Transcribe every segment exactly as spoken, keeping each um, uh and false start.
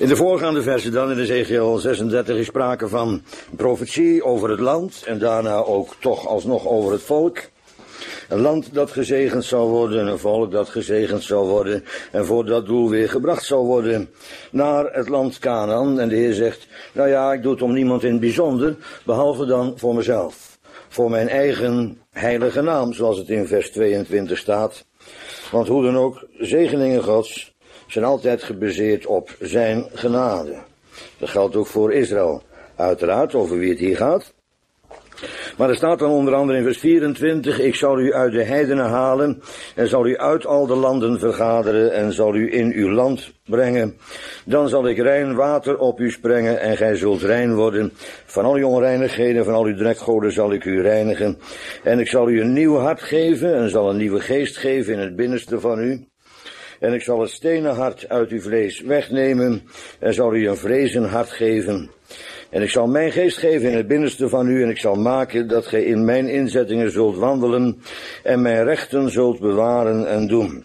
In de voorgaande versen dan, in Ezekiel zesendertig, is sprake van profetie over het land en daarna ook toch alsnog over het volk. Een land dat gezegend zal worden, een volk dat gezegend zal worden en voor dat doel weer gebracht zal worden naar het land Kanaan. En de Heer zegt, nou ja, ik doe het om niemand in het bijzonder, behalve dan voor mezelf. Voor mijn eigen heilige naam, zoals het in vers tweeëntwintig staat. Want hoe dan ook, zegeningen Gods zijn altijd gebaseerd op zijn genade. Dat geldt ook voor Israël, uiteraard, over wie het hier gaat. Maar er staat dan onder andere in vers vierentwintig, ik zal u uit de heidenen halen en zal u uit al de landen vergaderen en zal u in uw land brengen. Dan zal ik rein water op u sprengen en gij zult rein worden. Van al uw onreinigheden, van al uw drekgoden zal ik u reinigen. En ik zal u een nieuw hart geven en zal een nieuwe geest geven in het binnenste van u. En ik zal het stenen hart uit uw vlees wegnemen en zal u een vrezen hart geven. En ik zal mijn geest geven in het binnenste van u en ik zal maken dat gij in mijn inzettingen zult wandelen en mijn rechten zult bewaren en doen.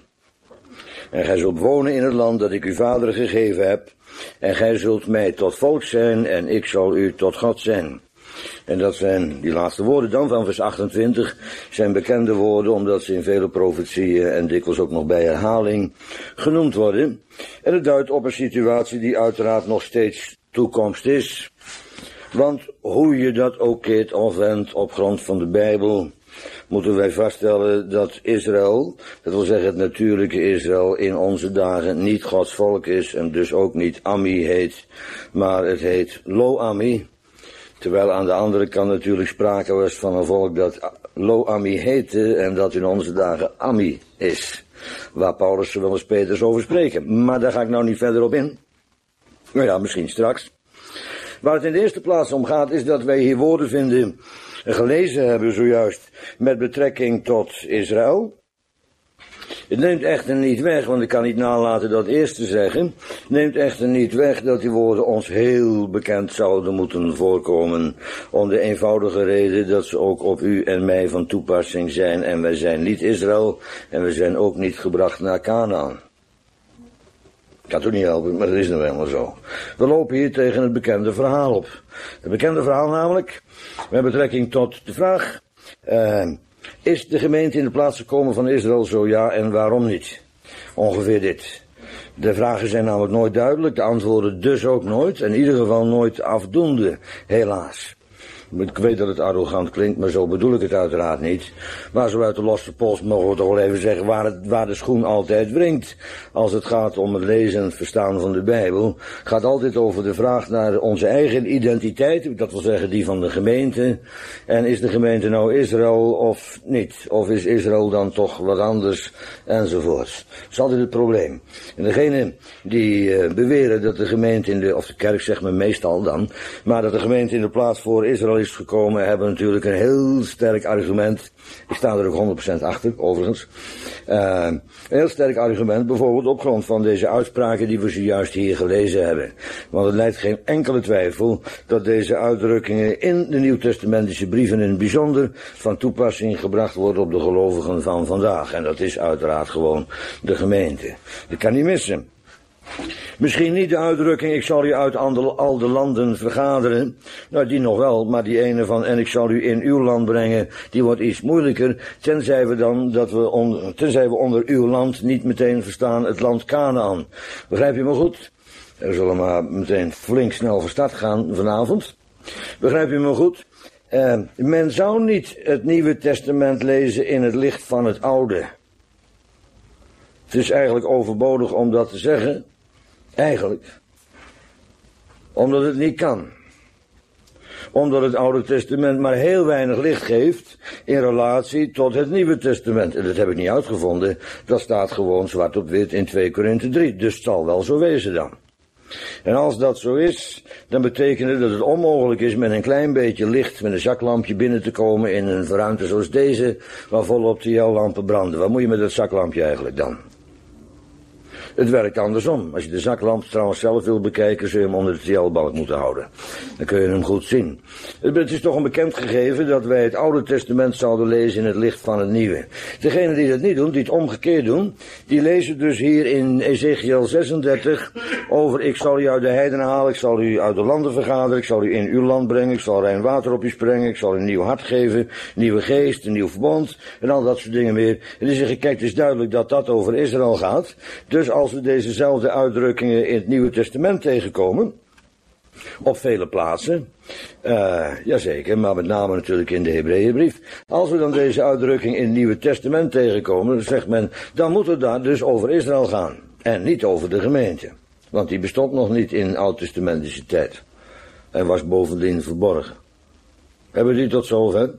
En gij zult wonen in het land dat ik uw vaderen gegeven heb en gij zult mij tot volk zijn en ik zal u tot God zijn. En dat zijn die laatste woorden dan van vers achtentwintig, zijn bekende woorden omdat ze in vele profetieën en dikwijls ook nog bij herhaling genoemd worden. En het duidt op een situatie die uiteraard nog steeds toekomst is. Want hoe je dat ook keert of wendt op grond van de Bijbel, moeten wij vaststellen dat Israël, dat wil zeggen het natuurlijke Israël, in onze dagen niet Gods volk is en dus ook niet Ami heet, maar het heet Lo-Ami. Terwijl aan de andere kant natuurlijk sprake was van een volk dat Lo-Ami heette en dat in onze dagen Ami is. Waar Paulus er wel eens Peters over spreken. Maar daar ga ik nou niet verder op in. Nou ja, misschien straks. Waar het in de eerste plaats om gaat is dat wij hier woorden vinden, gelezen hebben zojuist, met betrekking tot Israël. Het neemt echter niet weg, want ik kan niet nalaten dat eerst te zeggen, het neemt echter niet weg dat die woorden ons heel bekend zouden moeten voorkomen, om de eenvoudige reden dat ze ook op u en mij van toepassing zijn, en wij zijn niet Israël, en we zijn ook niet gebracht naar Kanaan. Ik kan het ook niet helpen, maar dat is nou helemaal zo. We lopen hier tegen het bekende verhaal op. Het bekende verhaal namelijk, met betrekking tot de vraag, uh, is de gemeente in de plaats gekomen van Israël zo ja en waarom niet? Ongeveer dit. De vragen zijn namelijk nooit duidelijk, de antwoorden dus ook nooit, en in ieder geval nooit afdoende, helaas. Ik weet dat het arrogant klinkt, maar zo bedoel ik het uiteraard niet. Maar zo uit de losse pols mogen we toch wel even zeggen waar, het, waar de schoen altijd wringt. Als het gaat om het lezen en het verstaan van de Bijbel. Het gaat altijd over de vraag naar onze eigen identiteit. Dat wil zeggen die van de gemeente. En is de gemeente nou Israël of niet? Of is Israël dan toch wat anders? Enzovoorts. Dat is altijd het probleem. En degene die uh, beweren dat de gemeente in de, of de kerk zegt men meestal dan, maar dat de gemeente in de plaats voor Israël is gekomen, hebben natuurlijk een heel sterk argument. Ik sta er ook honderd procent achter, overigens. Uh, een heel sterk argument, bijvoorbeeld op grond van deze uitspraken die we zojuist hier gelezen hebben. Want het lijdt geen enkele twijfel dat deze uitdrukkingen in de Nieuwtestamentische brieven in het bijzonder van toepassing gebracht worden op de gelovigen van vandaag. En dat is uiteraard gewoon de gemeente. Dat kan niet missen. Misschien niet de uitdrukking, ik zal u uit al de landen vergaderen. Nou, die nog wel, maar die ene van, en ik zal u in uw land brengen, die wordt iets moeilijker. Tenzij we dan, dat we on, tenzij we onder uw land niet meteen verstaan het land Kanaan. Begrijp je me goed? We zullen maar meteen flink snel van start gaan vanavond. Begrijp je me goed? Uh, men zou niet het Nieuwe Testament lezen in het licht van het Oude. Het is eigenlijk overbodig om dat te zeggen. Eigenlijk. Omdat het niet kan. Omdat het Oude Testament maar heel weinig licht geeft in relatie tot het Nieuwe Testament. En dat heb ik niet uitgevonden. Dat staat gewoon zwart op wit in twee Korinthe drie. Dus het zal wel zo wezen dan. En als dat zo is, dan betekent het dat het onmogelijk is met een klein beetje licht, met een zaklampje binnen te komen in een ruimte zoals deze, waar volop de jouw lampen branden. Wat moet je met dat zaklampje eigenlijk dan? Het werkt andersom. Als je de zaklamp trouwens zelf wil bekijken, zul je hem onder de trialbalk moeten houden. Dan kun je hem goed zien. Het is toch een bekend gegeven dat wij het Oude Testament zouden lezen in het licht van het Nieuwe. Degenen die dat niet doen, die het omgekeerd doen, die lezen dus hier in Ezechiel zesendertig over: ik zal u uit de heidenen halen, ik zal u uit de landen vergaderen, ik zal u in uw land brengen, ik zal rein water op u sprengen, ik zal u een nieuw hart geven, nieuwe geest, een nieuw verbond en al dat soort dingen meer. En die zeggen: kijk, het is duidelijk dat dat over Israël gaat. Dus als we dezezelfde uitdrukkingen in het Nieuwe Testament tegenkomen, op vele plaatsen, uh, jazeker, maar met name natuurlijk in de Hebreeënbrief. Als we dan deze uitdrukking in het Nieuwe Testament tegenkomen, dan zegt men, dan moet het daar dus over Israël gaan. En niet over de gemeente. Want die bestond nog niet in oud-testamentische tijd. En was bovendien verborgen. Hebben we die tot zover?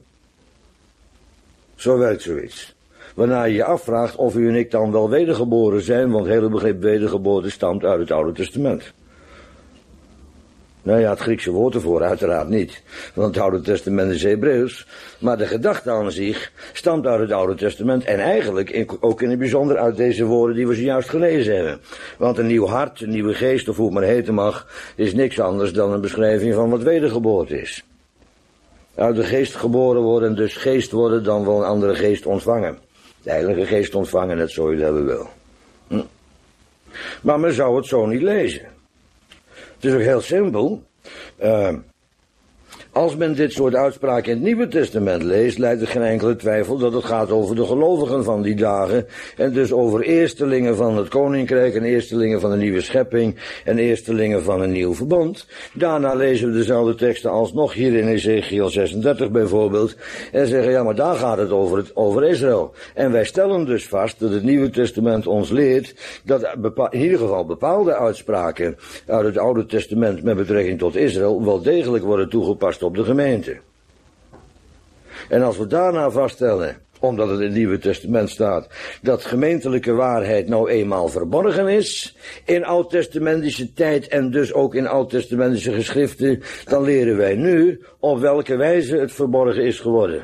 Zo werkt zoiets. Waarna je je afvraagt of u en ik dan wel wedergeboren zijn, want het hele begrip wedergeboorte stamt uit het Oude Testament. Nou ja, het Griekse woord ervoor uiteraard niet, want het Oude Testament is Hebreeuws, maar de gedachte aan zich stamt uit het Oude Testament en eigenlijk in, ook in het bijzonder uit deze woorden die we zojuist gelezen hebben. Want een nieuw hart, een nieuwe geest, of hoe het maar heten mag, is niks anders dan een beschrijving van wat wedergeboorte is. Uit de geest geboren worden en dus geest worden, dan wel een andere geest ontvangen. De Heilige Geest ontvangen, net zo je het hebben wil. Hm. Maar men zou het zo niet lezen. Het is ook heel simpel. Uh, als men dit soort uitspraken in het Nieuwe Testament leest, leidt er geen enkele twijfel dat het gaat over de gelovigen van die dagen. En dus over eerstelingen van het koninkrijk en eerstelingen van een nieuwe schepping en eerstelingen van een nieuw verbond. Daarna lezen we dezelfde teksten alsnog hier in Ezechiel zesendertig bijvoorbeeld. En zeggen, ja, maar daar gaat het over, het over Israël. En wij stellen dus vast dat het Nieuwe Testament ons leert dat in ieder geval bepaalde uitspraken uit het Oude Testament met betrekking tot Israël wel degelijk worden toegepast op de gemeente. En als we daarna vaststellen, omdat het in het Nieuwe Testament staat, dat gemeentelijke waarheid nou eenmaal verborgen is in oud-testamentische tijd en dus ook in oud-testamentische geschriften, dan leren wij nu op welke wijze het verborgen is geworden.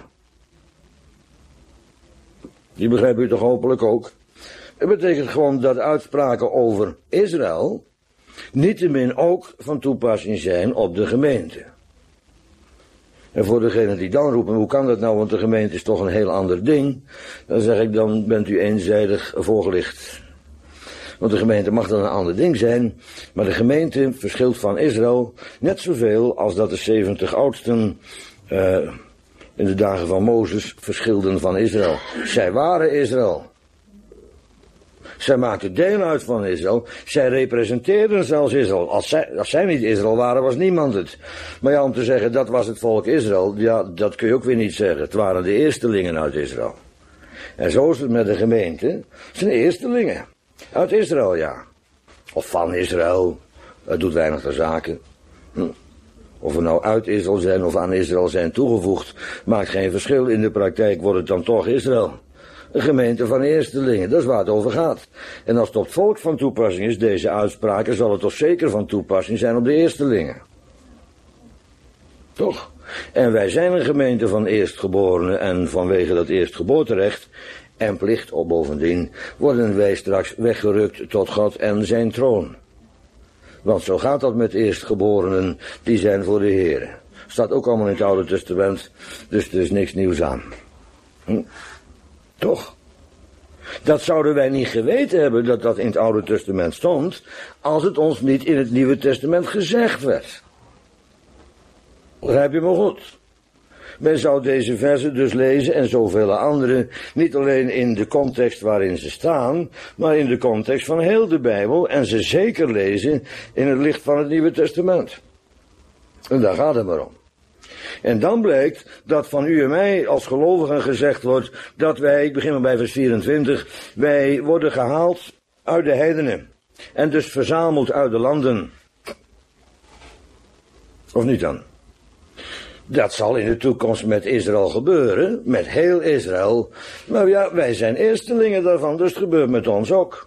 Die begrijpen u toch hopelijk ook? Het betekent gewoon dat uitspraken over Israël niettemin ook van toepassing zijn op de gemeente. En voor degenen die dan roepen, hoe kan dat nou, want de gemeente is toch een heel ander ding, dan zeg ik, dan bent u eenzijdig voorgelicht. Want de gemeente mag dan een ander ding zijn, maar de gemeente verschilt van Israël net zoveel als dat de zeventig oudsten uh, in de dagen van Mozes verschilden van Israël. Zij waren Israël. Zij maakten deel uit van Israël. Zij representeerden zelfs Israël. Als zij, als zij niet Israël waren, was niemand het. Maar ja, om te zeggen, dat was het volk Israël, ja, dat kun je ook weer niet zeggen. Het waren de eerstelingen uit Israël. En zo is het met de gemeente. Het zijn eerstelingen. Uit Israël, ja. Of van Israël. Het doet weinig ter zake. Hm. Of we nou uit Israël zijn of aan Israël zijn toegevoegd, maakt geen verschil. In de praktijk wordt het dan toch Israël. Een gemeente van eerstelingen, dat is waar het over gaat. En als het op het volk van toepassing is, deze uitspraken, zal het toch zeker van toepassing zijn op de eerstelingen. Toch? En wij zijn een gemeente van eerstgeborenen en vanwege dat eerstgeboorterecht en plicht op bovendien worden wij straks weggerukt tot God en zijn troon. Want zo gaat dat met eerstgeborenen, die zijn voor de Heere. Staat ook allemaal in het Oude Testament, dus er is niks nieuws aan. Hm? Toch? Dat zouden wij niet geweten hebben dat dat in het Oude Testament stond, als het ons niet in het Nieuwe Testament gezegd werd. Begrijp je me goed? Men zou deze versen dus lezen en zoveel andere, niet alleen in de context waarin ze staan, maar in de context van heel de Bijbel en ze zeker lezen in het licht van het Nieuwe Testament. En daar gaat het maar om. En dan blijkt dat van u en mij als gelovigen gezegd wordt dat wij, ik begin maar bij vers vierentwintig, wij worden gehaald uit de heidenen en dus verzameld uit de landen. Of niet dan? Dat zal in de toekomst met Israël gebeuren, met heel Israël. Maar ja, wij zijn eerstelingen daarvan, dus het gebeurt met ons ook.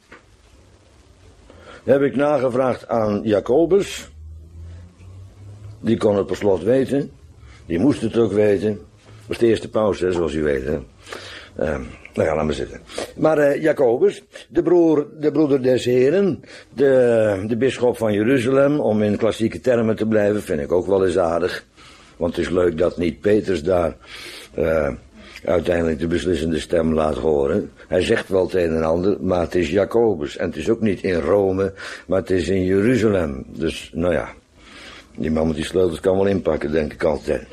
Heb ik nagevraagd aan Jacobus. Die kon het per slot weten. Die moest het ook weten. Dat was de eerste paus, hè, zoals u weet. Hè. Uh, Nou ja, laat maar zitten. Maar uh, Jacobus, de, broer, de broeder des Heren, de, de bisschop van Jeruzalem, om in klassieke termen te blijven, vind ik ook wel eens aardig. Want het is leuk dat niet Petrus daar uh, uiteindelijk de beslissende stem laat horen. Hij zegt wel het een en ander, maar het is Jacobus. En het is ook niet in Rome, maar het is in Jeruzalem. Dus, nou ja, die man met die sleutels kan wel inpakken, denk ik altijd.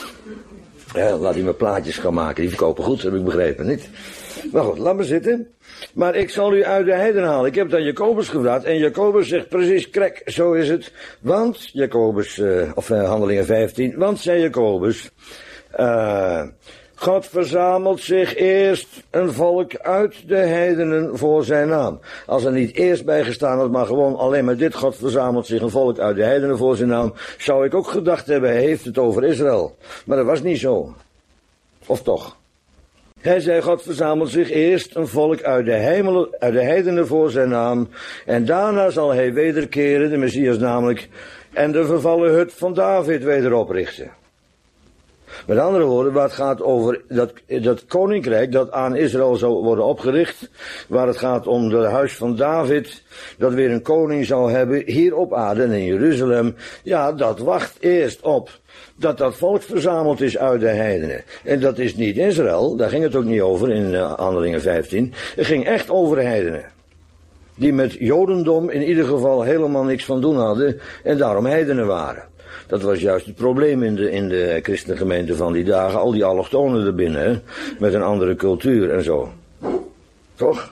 Ja, laat hij maar plaatjes gaan maken, die verkopen goed, heb ik begrepen, niet? Maar goed, laat maar zitten. Maar ik zal u uit de heiden halen. Ik heb het aan Jacobus gevraagd en Jacobus zegt precies, krek, zo is het. Want, Jacobus, uh, of uh, Handelingen vijftien, want, zei Jacobus, uh, God verzamelt zich eerst een volk uit de heidenen voor zijn naam. Als er niet eerst bij gestaan had, maar gewoon alleen maar dit, God verzamelt zich een volk uit de heidenen voor zijn naam, zou ik ook gedacht hebben, hij heeft het over Israël. Maar dat was niet zo. Of toch? Hij zei, God verzamelt zich eerst een volk uit de, heimelen, uit de heidenen voor zijn naam, en daarna zal hij wederkeren, de Messias namelijk, en de vervallen hut van David weder oprichten. Met andere woorden, waar het gaat over dat, dat koninkrijk dat aan Israël zou worden opgericht, waar het gaat om het huis van David, dat weer een koning zou hebben, hier op aarde en in Jeruzalem, ja, dat wacht eerst op dat dat volk verzameld is uit de heidenen. En dat is niet Israël, daar ging het ook niet over in uh, Handelingen vijftien, het ging echt over heidenen. Die met Jodendom in ieder geval helemaal niks van doen hadden en daarom heidenen waren. Dat was juist het probleem in de, in de christengemeente van die dagen. Al die allochtonen erbinnen, hè? Met een andere cultuur en zo. Toch?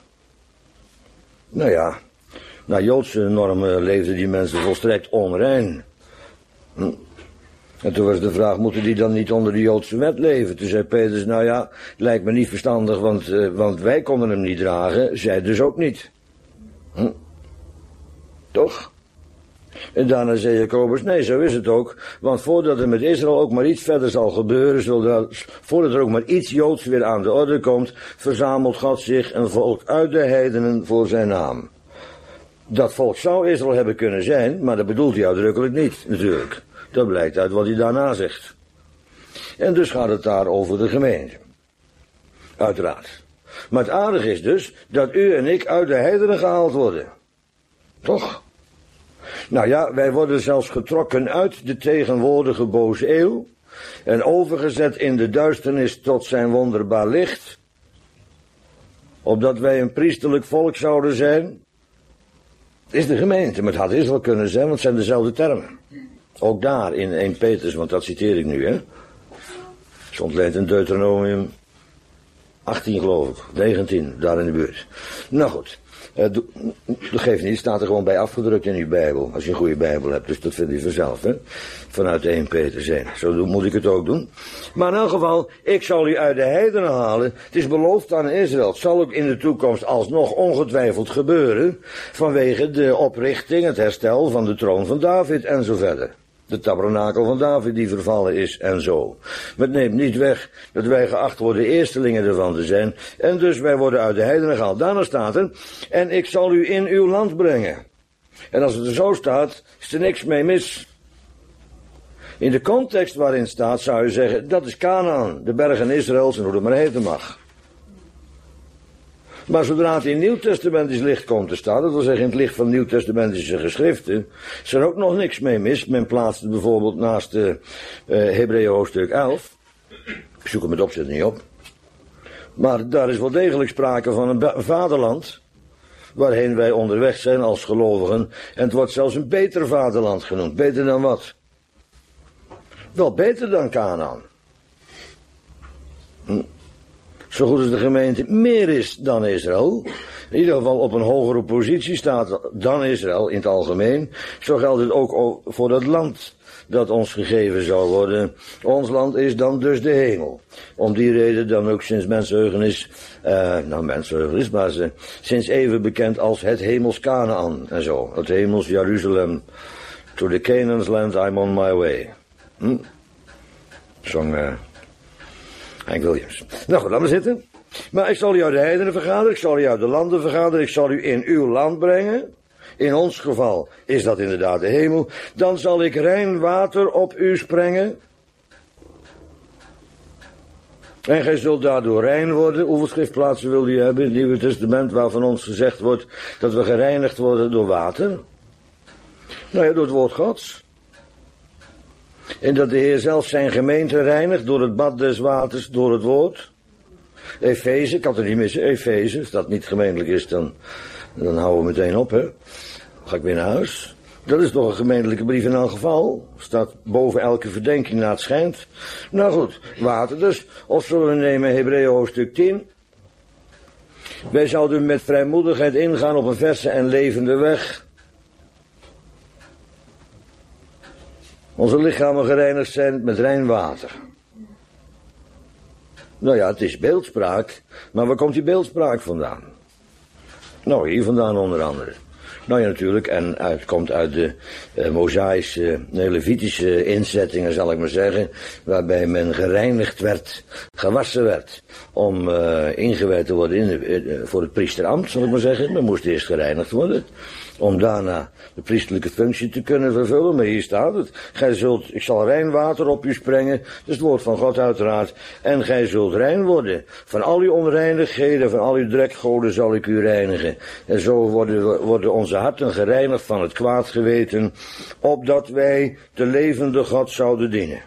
Nou ja, naar Joodse normen leefden die mensen volstrekt onrein. Hm. En toen was de vraag, moeten die dan niet onder de Joodse wet leven? Toen zei Petrus, nou ja, lijkt me niet verstandig, want, uh, want wij konden hem niet dragen, zij dus ook niet. Hm. Toch? En daarna zei Jacobus, nee, zo is het ook. Want voordat er met Israël ook maar iets verder zal gebeuren, zodat, voordat er ook maar iets Joods weer aan de orde komt, verzamelt God zich een volk uit de heidenen voor zijn naam. Dat volk zou Israël hebben kunnen zijn, maar dat bedoelt hij uitdrukkelijk niet, natuurlijk. Dat blijkt uit wat hij daarna zegt. En dus gaat het daar over de gemeente. Uiteraard. Maar het aardige is dus, dat u en ik uit de heidenen gehaald worden. Toch? Nou ja, wij worden zelfs getrokken uit de tegenwoordige boze eeuw en overgezet in de duisternis tot zijn wonderbaar licht, opdat wij een priesterlijk volk zouden zijn. Is de gemeente, maar het had Israël kunnen zijn, want het zijn dezelfde termen. Ook daar in Eerste Petrus, want dat citeer ik nu, hè. Stond leent in Deuteronomium achttien, geloof ik, negentien, daar in de buurt. Nou goed. Uh, dat geeft niet, het staat er gewoon bij afgedrukt in uw Bijbel, als je een goede Bijbel hebt, dus dat vind je vanzelf, hè, vanuit Eerste Petrus één. Zo moet ik het ook doen. Maar in elk geval, ik zal u uit de heidenen halen, het is beloofd aan Israël, het zal ook in de toekomst alsnog ongetwijfeld gebeuren, vanwege de oprichting, het herstel van de troon van David en zo verder. De tabernakel van David die vervallen is en zo. Maar het neemt niet weg dat wij geacht worden eerstelingen ervan te zijn. En dus wij worden uit de heidenen gehaald. Daarna staat er, en ik zal u in uw land brengen. En als het er zo staat, is er niks mee mis. In de context waarin staat zou je zeggen, dat is Canaan, de bergen Israëls en hoe het maar heten mag. Maar zodra het in Nieuwtestamentisch licht komt te staan, dat wil zeggen in het licht van Nieuwtestamentische geschriften, is er ook nog niks mee mis. Men plaatst het bijvoorbeeld naast de uh, Hebreeën hoofdstuk elf. Ik zoek hem met opzet niet op. Maar daar is wel degelijk sprake van een vaderland, waarheen wij onderweg zijn als gelovigen. En het wordt zelfs een beter vaderland genoemd. Beter dan wat? Wel beter dan Canaan. Hm. Zo goed als de gemeente meer is dan Israël, in ieder geval op een hogere positie staat dan Israël in het algemeen, zo geldt het ook voor dat land dat ons gegeven zou worden. Ons land is dan dus de hemel. Om die reden dan ook sinds mensheugenis, uh, nou mensheugenis, maar ze, sinds even bekend als het hemels Canaan en zo. Het hemels Jeruzalem. To the Canaan's land I'm on my way. Hm? Zong uh, Hank Williams. Nou goed, laat maar zitten. Maar ik zal u uit de heidenen vergaderen, ik zal u uit de landen vergaderen, ik zal u in uw land brengen. In ons geval is dat inderdaad de hemel. Dan zal ik rein water op u sprengen. En gij zult daardoor rein worden. Hoeveel schriftplaatsen wil u hebben in het Nieuwe Testament waarvan ons gezegd wordt dat we gereinigd worden door water? Nou ja, door het woord Gods. En dat de Heer zelf zijn gemeente reinigt door het bad des waters, door het woord. Efeze, ik had er niet missen, Efeze. Als dat niet gemeentelijk is, dan, dan houden we meteen op, hè. Dan ga ik weer naar huis. Dat is toch een gemeentelijke brief in elk geval. Staat boven elke verdenking naar het schijnt. Nou goed, water dus. Of zullen we nemen Hebreeën hoofdstuk tien. Wij zouden met vrijmoedigheid ingaan op een verse en levende weg. Onze lichamen gereinigd zijn met rein water. Nou ja, het is beeldspraak. Maar waar komt die beeldspraak vandaan? Nou, hier vandaan onder andere. Nou ja, natuurlijk, en het komt uit de uh, Mosaïsche, uh, Levitische inzettingen, zal ik maar zeggen, waarbij men gereinigd werd, gewassen werd, om uh, ingewijd te worden in de, uh, voor het priesterambt, zal ik maar zeggen. Men moest eerst gereinigd worden, om daarna de priesterlijke functie te kunnen vervullen, maar hier staat het. Gij zult, ik zal rein water op u sprengen, dat is het woord van God uiteraard, en gij zult rein worden. Van al uw onreinigheden, van al uw drekgoden zal ik u reinigen. En zo worden, worden onze harten gereinigd van het kwaad geweten, opdat wij de levende God zouden dienen.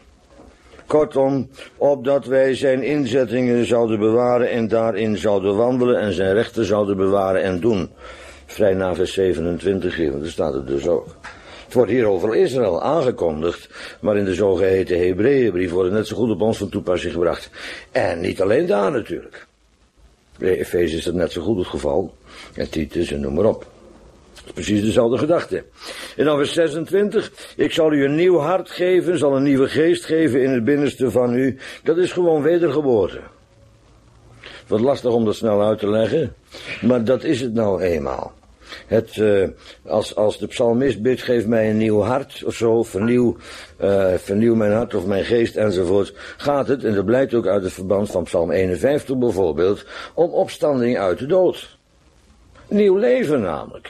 Kortom, opdat wij zijn inzettingen zouden bewaren en daarin zouden wandelen en zijn rechten zouden bewaren en doen. Vrij na vers zevenentwintig hier, want daar staat het dus ook. Het wordt hier over Israël aangekondigd, maar in de zogeheten Hebreeënbrief wordt het net zo goed op ons van toepassing gebracht. En niet alleen daar natuurlijk. Bij Efeze is dat net zo goed het geval. En Titus en noem maar op. Dat is precies dezelfde gedachte. En dan vers zesentwintig. Ik zal u een nieuw hart geven, zal een nieuwe geest geven in het binnenste van u. Dat is gewoon wedergeboorte. Wat lastig om dat snel uit te leggen, maar dat is het nou eenmaal. Het, uh, als, als de psalmist bidt, geef mij een nieuw hart of zo, vernieuw, uh, vernieuw mijn hart of mijn geest enzovoort, gaat het, en dat blijkt ook uit het verband van psalm eenenvijftig bijvoorbeeld, om opstanding uit de dood. Nieuw leven namelijk.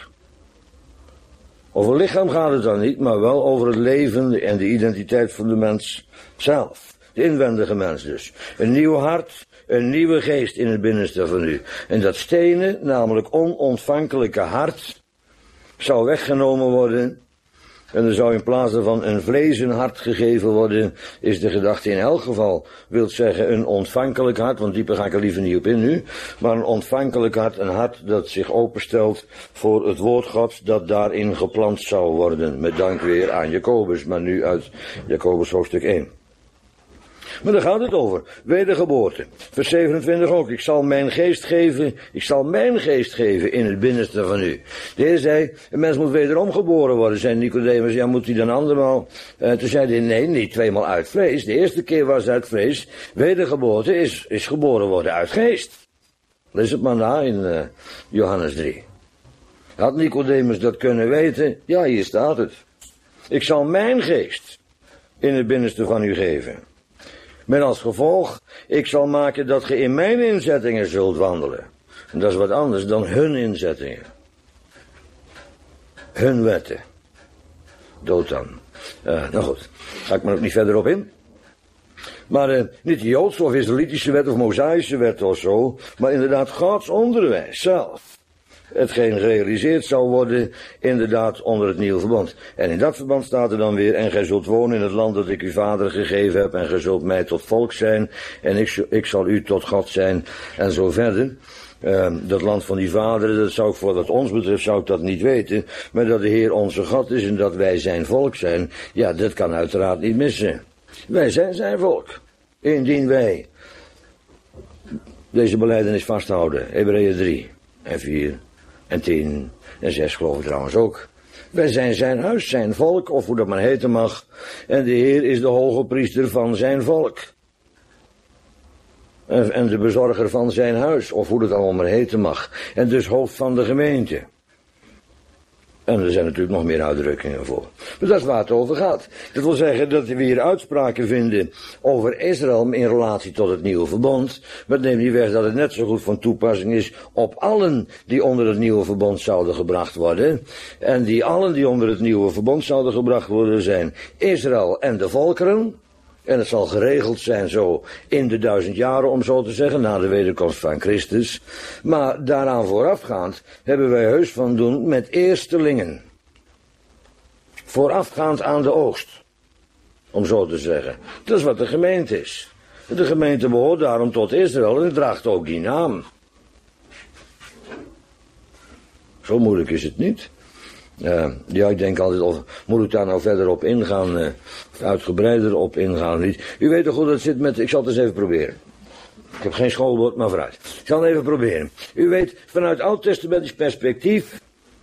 Over lichaam gaat het dan niet, maar wel over het leven en de identiteit van de mens zelf. De inwendige mens dus. Een nieuw hart, een nieuwe geest in het binnenste van u. En dat stenen, namelijk onontvankelijke hart, zou weggenomen worden. En er zou in plaats daarvan een vlezen hart gegeven worden, is de gedachte in elk geval, wil zeggen een ontvankelijk hart, want dieper ga ik er liever niet op in nu, maar een ontvankelijk hart, een hart dat zich openstelt voor het woord Gods dat daarin geplant zou worden, met dank weer aan Jacobus, maar nu uit Jacobus hoofdstuk één. Maar daar gaat het over. Wedergeboorte. Vers zevenentwintig ook. Ik zal mijn geest geven. Ik zal mijn geest geven in het binnenste van u. De Heer zei, een mens moet wederom geboren worden. Zei Nicodemus, ja, moet hij dan andermaal? Uh, toen zei hij, nee, niet tweemaal uit vlees. De eerste keer was uit vlees. Wedergeboorte is, is geboren worden uit geest. Lees het maar na in uh, Johannes drie. Had Nicodemus dat kunnen weten? Ja, hier staat het. Ik zal mijn geest in het binnenste van u geven. Met als gevolg, ik zal maken dat ge in mijn inzettingen zult wandelen. En dat is wat anders dan hun inzettingen. Hun wetten. Dood dan. Uh, nou goed, ga ik maar ook niet verder op in. Maar uh, niet de Joodse of Israëlitische wet of Mosaïsche wet of zo, maar inderdaad Gods onderwijs zelf. Hetgeen gerealiseerd zou worden, inderdaad onder het nieuwe verband. En in dat verband staat er dan weer, en gij zult wonen in het land dat ik uw vader gegeven heb, en gij zult mij tot volk zijn, en ik, ik zal u tot God zijn, en zo verder. Uh, dat land van die vaderen, dat zou ik voor wat ons betreft, zou ik dat niet weten, maar dat de Heer onze God is en dat wij zijn volk zijn, ja, dat kan uiteraard niet missen. Wij zijn zijn volk, indien wij deze belijdenis vasthouden, Hebreeën drie en vier. En tien en zes geloof ik trouwens ook. Wij zijn zijn huis, zijn volk, of hoe dat maar heten mag. En de Heer is de hoge priester van zijn volk. En, en de bezorger van zijn huis, of hoe dat allemaal maar heten mag. En dus hoofd van de gemeente. En er zijn natuurlijk nog meer uitdrukkingen voor. Maar dat is waar het over gaat. Dat wil zeggen dat we hier uitspraken vinden over Israël in relatie tot het nieuwe verbond. Maar het neemt niet weg dat het net zo goed van toepassing is op allen die onder het nieuwe verbond zouden gebracht worden. En die allen die onder het nieuwe verbond zouden gebracht worden zijn Israël en de volkeren. En het zal geregeld zijn zo in de duizend jaren, om zo te zeggen, na de wederkomst van Christus. Maar daaraan voorafgaand hebben wij heus van doen met eerstelingen. Voorafgaand aan de oogst, om zo te zeggen. Dat is wat de gemeente is. De gemeente behoort daarom tot Israël en draagt ook die naam. Zo moeilijk is het niet. Uh, ja, ik denk altijd, of moet ik daar nou verder op ingaan, uh, of uitgebreider op ingaan, niet. U weet toch hoe dat zit met, ik zal het eens even proberen. Ik heb geen schoolwoord, maar vooruit. Ik zal het even proberen. U weet, vanuit oud-testamentisch perspectief,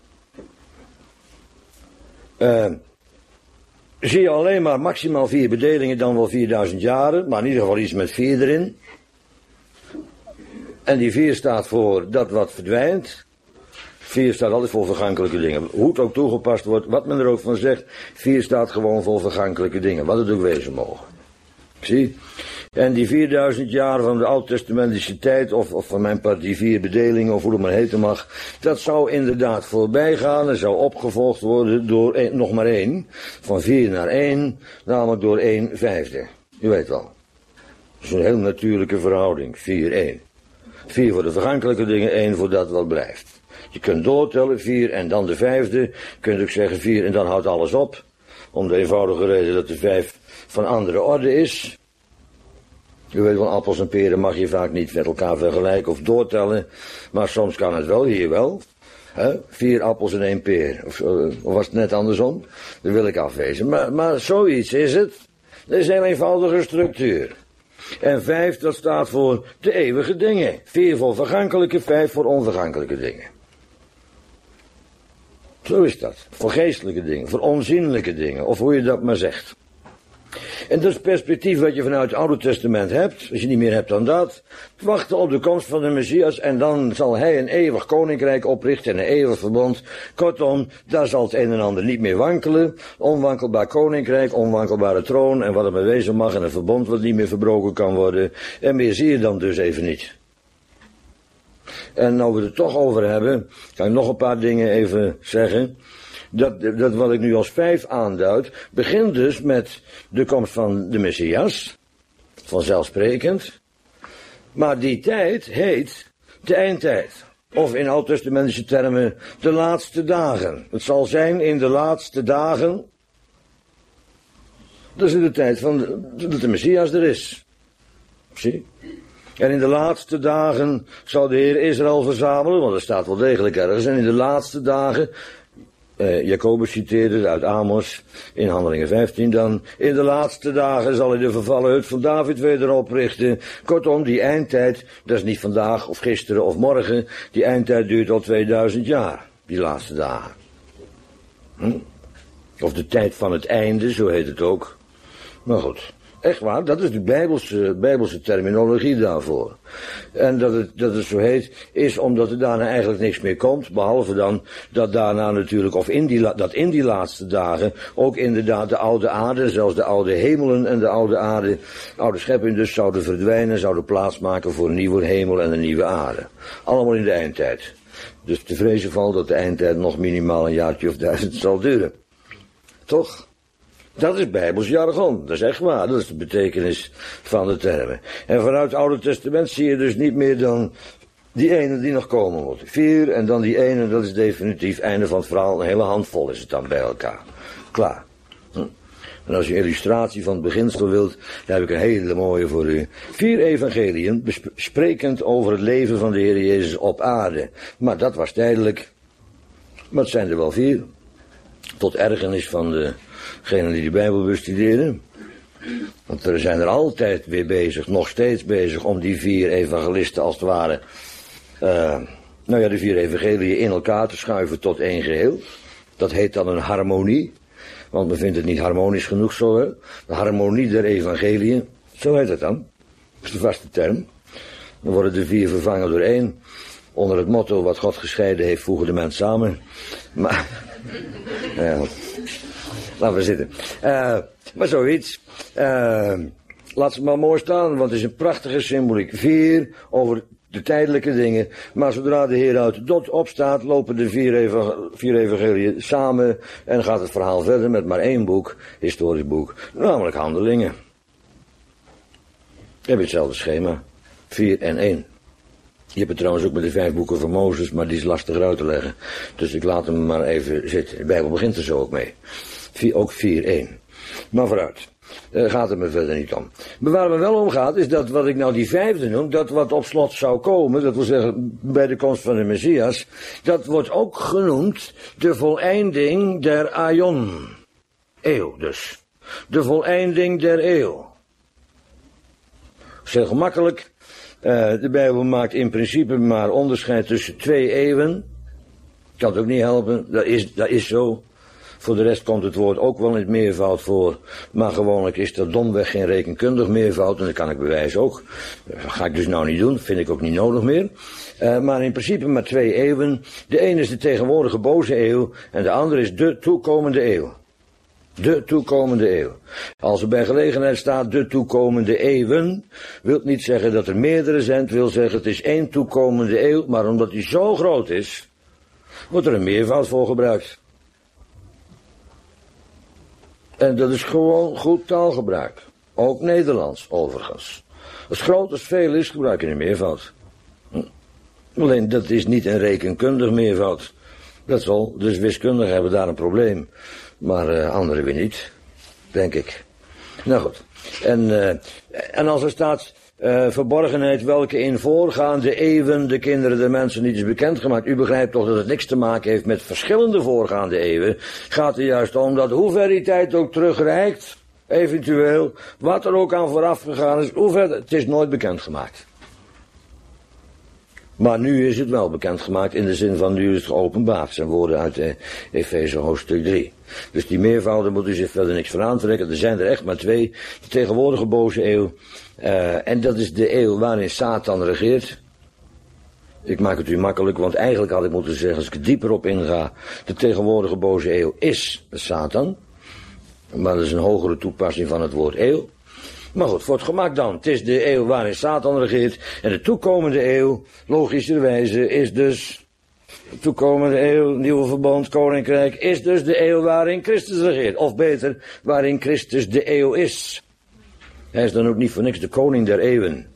uh, zie je alleen maar maximaal vier bedelingen, dan wel vierduizend jaren, maar in ieder geval iets met vier erin. En die vier staat voor dat wat verdwijnt. Vier staat altijd voor vergankelijke dingen. Hoe het ook toegepast wordt, wat men er ook van zegt, vier staat gewoon voor vergankelijke dingen, wat het ook wezen mogen. Zie? En die vierduizend jaar van de oud-testamentische tijd, of, of van mijn part die vier bedelingen, of hoe het maar heten mag, dat zou inderdaad voorbij gaan en zou opgevolgd worden door een, nog maar één, van vier naar één, namelijk door één vijfde. U weet wel. Dat is een heel natuurlijke verhouding, vier één. Vier voor de vergankelijke dingen, één voor dat wat blijft. Je kunt doortellen, vier en dan de vijfde, kunt ook zeggen vier en dan houdt alles op. Om de eenvoudige reden dat de vijf van andere orde is. U weet wel, appels en peren mag je vaak niet met elkaar vergelijken of doortellen. Maar soms kan het wel, hier wel. He? Vier appels en één peer. Of, of was het net andersom? Dat wil ik afwezen. Maar, maar zoiets is het. Dat is een eenvoudige structuur. En vijf, dat staat voor de eeuwige dingen. Vier voor vergankelijke, vijf voor onvergankelijke dingen. Zo is dat. Voor geestelijke dingen, voor onzienlijke dingen, of hoe je dat maar zegt. En dat is het perspectief wat je vanuit het Oude Testament hebt, als je niet meer hebt dan dat. Wachten op de komst van de Messias en dan zal hij een eeuwig koninkrijk oprichten en een eeuwig verbond. Kortom, daar zal het een en ander niet meer wankelen. Onwankelbaar koninkrijk, onwankelbare troon en wat er maar wezen mag en een verbond wat niet meer verbroken kan worden. En meer zie je dan dus even niet. En nou we het er toch over hebben, kan ik nog een paar dingen even zeggen. Dat, dat wat ik nu als vijf aanduid, begint dus met de komst van de Messias, vanzelfsprekend. Maar die tijd heet de eindtijd. Of in oud-testamentische termen, de laatste dagen. Het zal zijn in de laatste dagen. Dat is in de tijd van de, dat de Messias er is. Zie? En in de laatste dagen zal de Heer Israël verzamelen, want dat staat wel degelijk ergens. En in de laatste dagen, eh, Jacobus citeerde uit Amos in Handelingen vijftien dan. In de laatste dagen zal hij de vervallen hut van David weder oprichten. Kortom, die eindtijd, dat is niet vandaag of gisteren of morgen. Die eindtijd duurt al tweeduizend jaar, die laatste dagen. Hm? Of de tijd van het einde, zo heet het ook. Maar goed. Echt waar, dat is de bijbelse, bijbelse terminologie daarvoor. En dat het, dat het zo heet, is omdat er daarna eigenlijk niks meer komt, behalve dan dat daarna natuurlijk, of in die, dat in die laatste dagen, ook inderdaad de oude aarde, zelfs de oude hemelen en de oude aarde, oude schepping dus zouden verdwijnen, zouden plaatsmaken voor een nieuwe hemel en een nieuwe aarde. Allemaal in de eindtijd. Dus te vrezen valt dat de eindtijd nog minimaal een jaartje of duizend zal duren. Toch? Dat is Bijbels jargon, dat is echt waar, dat is de betekenis van de termen. En vanuit het Oude Testament zie je dus niet meer dan die ene die nog komen moet. Vier en dan die ene, dat is definitief einde van het verhaal, een hele handvol is het dan bij elkaar. Klaar. Hm. En als je een illustratie van het beginsel wilt, dan heb ik een hele mooie voor u. Vier evangeliën, sprekend over het leven van de Heer Jezus op aarde. Maar dat was tijdelijk. Maar het zijn er wel vier. Tot ergernis van de degenen die de Bijbel bestuderen. Want er zijn er altijd weer bezig, nog steeds bezig, om die vier evangelisten als het ware, uh, nou ja, de vier evangeliën in elkaar te schuiven tot één geheel. Dat heet dan een harmonie, want men vindt het niet harmonisch genoeg zo, hè? De harmonie der evangeliën, zo heet het dan. Dat is de vaste term. Dan worden de vier vervangen door één. Onder het motto, wat God gescheiden heeft, voegen de mens samen. Maar, ja, laten we zitten. Uh, maar zoiets. Uh, laat ze maar mooi staan, want het is een prachtige symboliek. Vier over de tijdelijke dingen. Maar zodra de Heer uit de dood opstaat, lopen de vier, evang vier evangeliën samen. En gaat het verhaal verder met maar één boek, historisch boek, namelijk Handelingen. heb je hetzelfde schema. vier en één. Je hebt het trouwens ook met de vijf boeken van Mozes, maar die is lastiger uit te leggen. Dus ik laat hem maar even zitten. De Bijbel begint er zo ook mee. Vier, ook vier één. Maar vooruit. Daar gaat het me verder niet om. Maar waar het me wel om gaat, is dat wat ik nou die vijfde noem, dat wat op slot zou komen, dat wil zeggen bij de komst van de Messias, dat wordt ook genoemd de voleinding der aion. Eeuw dus. De voleinding der eeuw. Dat is heel gemakkelijk. Uh, de Bijbel maakt in principe maar onderscheid tussen twee eeuwen. Kan het ook niet helpen, dat is, dat is zo. Voor de rest komt het woord ook wel in het meervoud voor. Maar gewoonlijk is dat domweg geen rekenkundig meervoud. En dat kan ik bewijzen ook. Dat ga ik dus nou niet doen. Vind ik ook niet nodig meer. Uh, maar in principe maar twee eeuwen. De ene is de tegenwoordige boze eeuw. En de andere is de toekomende eeuw. De toekomende eeuw. Als er bij gelegenheid staat de toekomende eeuwen, wil niet zeggen dat er meerdere zijn. Het wil zeggen het is één toekomende eeuw. Maar omdat die zo groot is, wordt er een meervoud voor gebruikt. En dat is gewoon goed taalgebruik. Ook Nederlands, overigens. Als groot als veel is, gebruik je een meervoud. Hm. Alleen, dat is niet een rekenkundig meervoud. Dat zal, dus wiskundigen hebben daar een probleem. Maar uh, anderen weer niet, denk ik. Nou goed. En, uh, en als er staat uh, verborgenheid welke in voorgaande eeuwen de kinderen der mensen niet is bekendgemaakt. U begrijpt toch dat het niks te maken heeft met verschillende voorgaande eeuwen. Gaat er juist om dat hoe ver die tijd ook terugreikt, eventueel, wat er ook aan vooraf gegaan is, hoe ver, het is nooit bekendgemaakt. Maar nu is het wel bekendgemaakt in de zin van nu is het geopenbaard. Zijn woorden uit eh, Efeze hoofdstuk drie. Dus die meervouden moet u zich verder niks van aantrekken. Er zijn er echt maar twee. De tegenwoordige boze eeuw. Uh, en dat is de eeuw waarin Satan regeert. Ik maak het u makkelijk, want eigenlijk had ik moeten zeggen, als ik er dieper op inga, de tegenwoordige boze eeuw is Satan. Maar dat is een hogere toepassing van het woord eeuw. Maar goed, voor het gemak dan. Het is de eeuw waarin Satan regeert. En de toekomende eeuw, logischerwijze, is dus... De toekomende eeuw, nieuwe verbond, koninkrijk, is dus de eeuw waarin Christus regeert. Of beter, waarin Christus de eeuw is. Hij is dan ook niet voor niks de koning der eeuwen.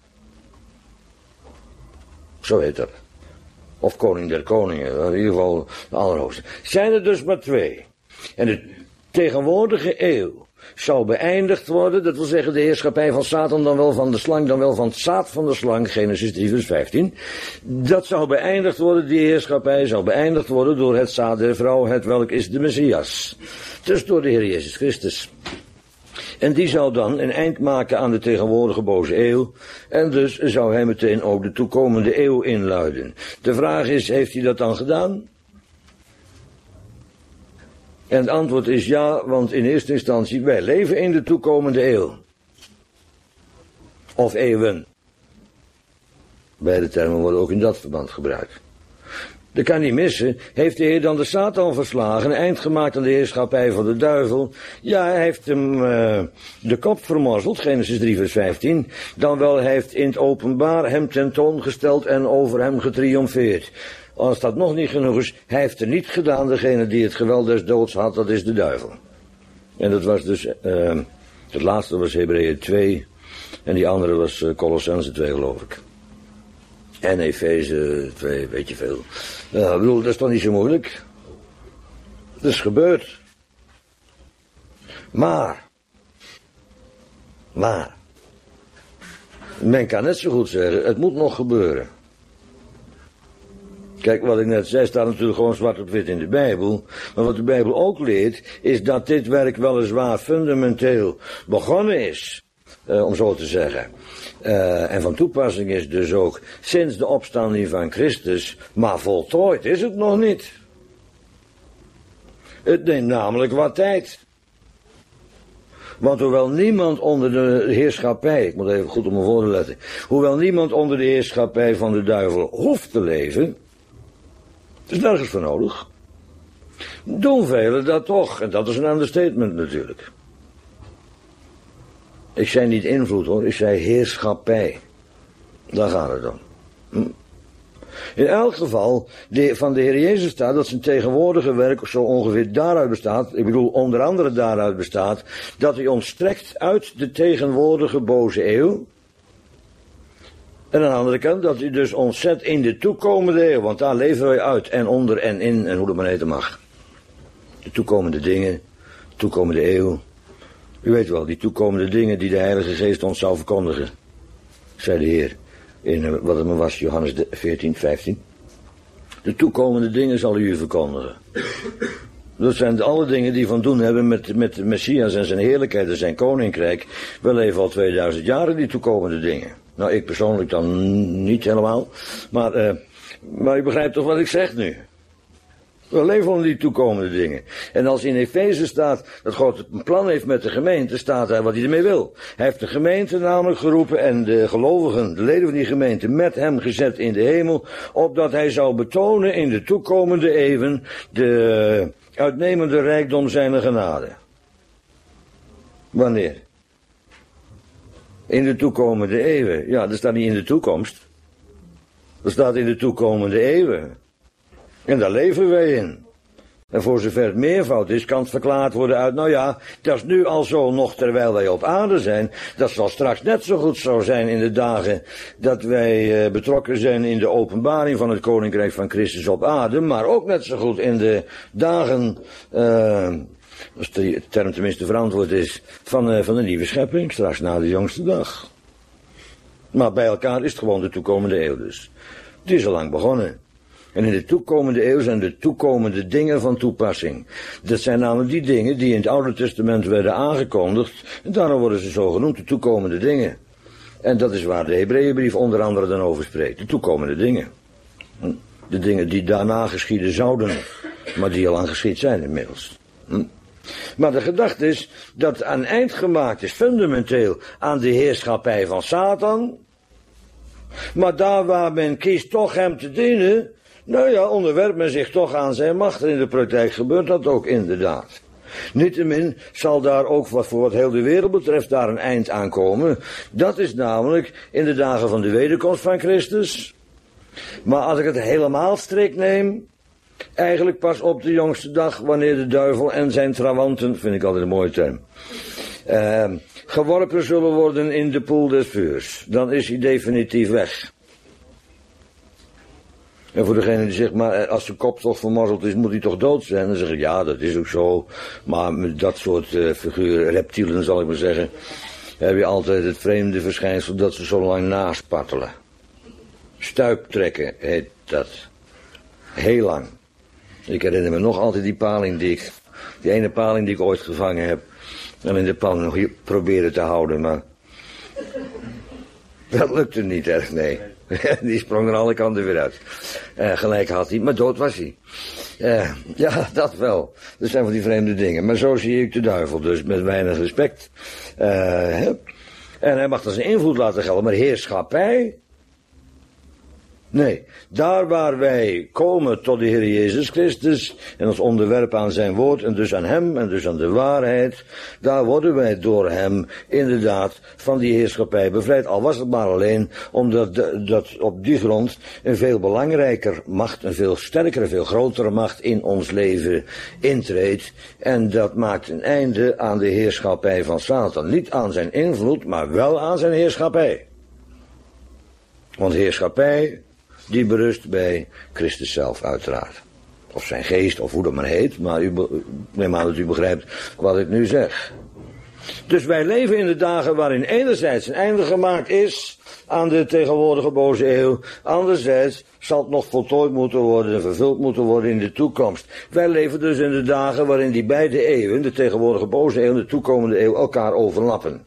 Zo heet dat. Of koning der koningen, in ieder geval de allerhoogste. Zijn er dus maar twee. En de tegenwoordige eeuw zou beëindigd worden, dat wil zeggen de heerschappij van Satan, dan wel van de slang, dan wel van het zaad van de slang, Genesis drie vers vijftien. Dat zou beëindigd worden, die heerschappij zou beëindigd worden door het zaad der vrouw, het welk is de Messias. Dus door de Heer Jezus Christus. En die zou dan een eind maken aan de tegenwoordige boze eeuw. En dus zou hij meteen ook de toekomende eeuw inluiden. De vraag is, heeft hij dat dan gedaan? En het antwoord is ja, want in eerste instantie, wij leven in de toekomende eeuw. Of eeuwen. Beide termen worden ook in dat verband gebruikt. Dat kan niet missen. Heeft de Heer dan de Satan verslagen, een eind gemaakt aan de heerschappij van de duivel? Ja, hij heeft hem uh, de kop vermorzeld, Genesis drie vers vijftien. Dan wel, hij heeft in het openbaar hem tentoongesteld en over hem getriomfeerd. Als dat nog niet genoeg is, hij heeft er niet gedaan, degene die het geweld des doods had, dat is de duivel. En dat was dus, uh, het laatste was Hebreeën twee, en die andere was uh, Colossenzen twee, geloof ik. En Efeze twee, weet je veel. Uh, ik bedoel, dat is toch niet zo moeilijk? Dat is gebeurd. Maar, maar, men kan net zo goed zeggen, het moet nog gebeuren. Kijk, wat ik net zei, staat natuurlijk gewoon zwart op wit in de Bijbel. Maar wat de Bijbel ook leert, is dat dit werk weliswaar fundamenteel begonnen is. Uh, om zo te zeggen. Uh, en van toepassing is dus ook sinds de opstanding van Christus, maar voltooid is het nog niet. Het neemt namelijk wat tijd. Want hoewel niemand onder de heerschappij, ik moet even goed op mijn woorden letten, hoewel niemand onder de heerschappij van de duivel hoeft te leven, is nergens voor nodig, doen velen dat toch, en dat is een understatement natuurlijk. Ik zei niet invloed hoor, ik zei heerschappij. Daar gaat het om. Hm. In elk geval, de, van de Heer Jezus staat dat zijn tegenwoordige werk zo ongeveer daaruit bestaat, ik bedoel onder andere daaruit bestaat, dat hij ontstrekt uit de tegenwoordige boze eeuw, En aan de andere kant dat u dus ontzet in de toekomende eeuw, want daar leven wij uit en onder en in en hoe dat maar heten mag. De toekomende dingen, toekomende eeuw. U weet wel, die toekomende dingen die de Heilige Geest ons zou verkondigen, zei de Heer in wat het maar was, Johannes veertien, vijftien. De toekomende dingen zal u verkondigen. Dat zijn alle dingen die van doen hebben met, met de Messias en zijn heerlijkheid en zijn koninkrijk. We leven al tweeduizend jaar in die toekomende dingen. Nou, ik persoonlijk dan niet helemaal. Maar, uh, maar u begrijpt toch wat ik zeg nu? We leven in die toekomende dingen. En als in Efeze staat dat God een plan heeft met de gemeente, staat daar wat hij ermee wil. Hij heeft de gemeente namelijk geroepen en de gelovigen, de leden van die gemeente, met hem gezet in de hemel, opdat hij zou betonen in de toekomende eeuwen de uitnemende rijkdom zijner genade. Wanneer? In de toekomende eeuwen. Ja, dat staat niet in de toekomst. Dat staat in de toekomende eeuwen. En daar leven wij in. En voor zover het meervoud is, kan het verklaard worden uit, nou ja, dat is nu al zo nog terwijl wij op aarde zijn. Dat zal straks net zo goed zo zijn in de dagen dat wij uh, betrokken zijn in de openbaring van het Koninkrijk van Christus op aarde. Maar ook net zo goed in de dagen, uh, als de term tenminste verantwoord is, van, uh, van de nieuwe schepping, straks na de jongste dag. Maar bij elkaar is het gewoon de toekomende eeuw dus. Die is al lang begonnen. En in de toekomende eeuw zijn de toekomende dingen van toepassing. Dat zijn namelijk die dingen die in het Oude Testament werden aangekondigd. En daarom worden ze zo genoemd, de toekomende dingen. En dat is waar de Hebreeënbrief onder andere dan over spreekt. De toekomende dingen. De dingen die daarna geschieden zouden. Maar die al lang geschied zijn inmiddels. Maar de gedachte is dat een eind gemaakt is fundamenteel aan de heerschappij van Satan. Maar daar waar men kiest toch hem te dienen, nou ja, onderwerpt men zich toch aan zijn macht. En in de praktijk gebeurt dat ook inderdaad. Niettemin zal daar ook wat voor wat heel de wereld betreft daar een eind aan komen. Dat is namelijk in de dagen van de wederkomst van Christus. Maar als ik het helemaal strikt neem, eigenlijk pas op de jongste dag, wanneer de duivel en zijn trawanten, vind ik altijd een mooie term, uh, geworpen zullen worden in de poel des vuurs. Dan is hij definitief weg. En voor degene die zegt, maar als de kop toch vermorzeld is, moet hij toch dood zijn? Dan zeg ik, ja, dat is ook zo. Maar met dat soort uh, figuren, reptielen zal ik maar zeggen, heb je altijd het vreemde verschijnsel dat ze zo lang naspartelen. Stuiptrekken heet dat. Heel lang. Ik herinner me nog altijd die paling die ik, die ene paling die ik ooit gevangen heb. En in de pan nog hier proberen te houden, maar dat lukte niet erg, nee. Die sprong er alle kanten weer uit. Uh, gelijk had hij, maar dood was hij. Uh, ja, dat wel. Dat zijn van die vreemde dingen. Maar zo zie ik de duivel dus, met weinig respect. Uh, en hij mag dan zijn invloed laten gelden, maar heerschappij? Nee, daar waar wij komen tot de Heer Jezus Christus en ons onderwerpen aan zijn woord en dus aan hem en dus aan de waarheid, daar worden wij door hem inderdaad van die heerschappij bevrijd. Al was het maar alleen omdat de, dat op die grond een veel belangrijker macht, een veel sterkere, veel grotere macht in ons leven intreedt. En dat maakt een einde aan de heerschappij van Satan. Niet aan zijn invloed, maar wel aan zijn heerschappij. Want heerschappij, die berust bij Christus zelf uiteraard. Of zijn geest, of hoe dat maar heet. Maar u, neem aan dat u begrijpt wat ik nu zeg. Dus wij leven in de dagen waarin enerzijds een einde gemaakt is aan de tegenwoordige boze eeuw. Anderzijds zal het nog voltooid moeten worden en vervuld moeten worden in de toekomst. Wij leven dus in de dagen waarin die beide eeuwen, de tegenwoordige boze eeuw en de toekomende eeuw, elkaar overlappen.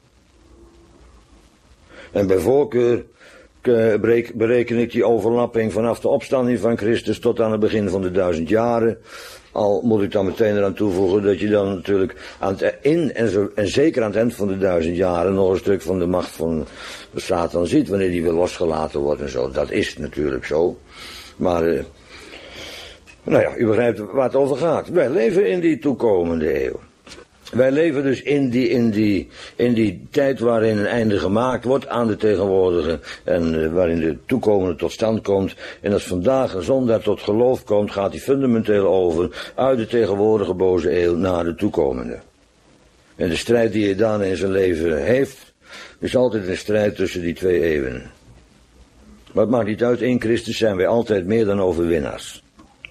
En bij voorkeur bereken ik die overlapping vanaf de opstanding van Christus tot aan het begin van de duizend jaren. Al moet ik dan meteen eraan toevoegen dat je dan natuurlijk aan het in en, zo, en zeker aan het eind van de duizend jaren nog een stuk van de macht van de Satan ziet wanneer die weer losgelaten wordt en zo. Dat is natuurlijk zo. Maar, uh, nou ja, u begrijpt waar het over gaat. Wij leven in die toekomende eeuw. Wij leven dus in die, in die, in die tijd waarin een einde gemaakt wordt aan de tegenwoordige en uh, waarin de toekomende tot stand komt. En als vandaag een zondaar tot geloof komt, gaat hij fundamenteel over uit de tegenwoordige boze eeuw naar de toekomende. En de strijd die hij dan in zijn leven heeft, is altijd een strijd tussen die twee eeuwen. Maar het maakt niet uit, in Christus zijn wij altijd meer dan overwinnaars.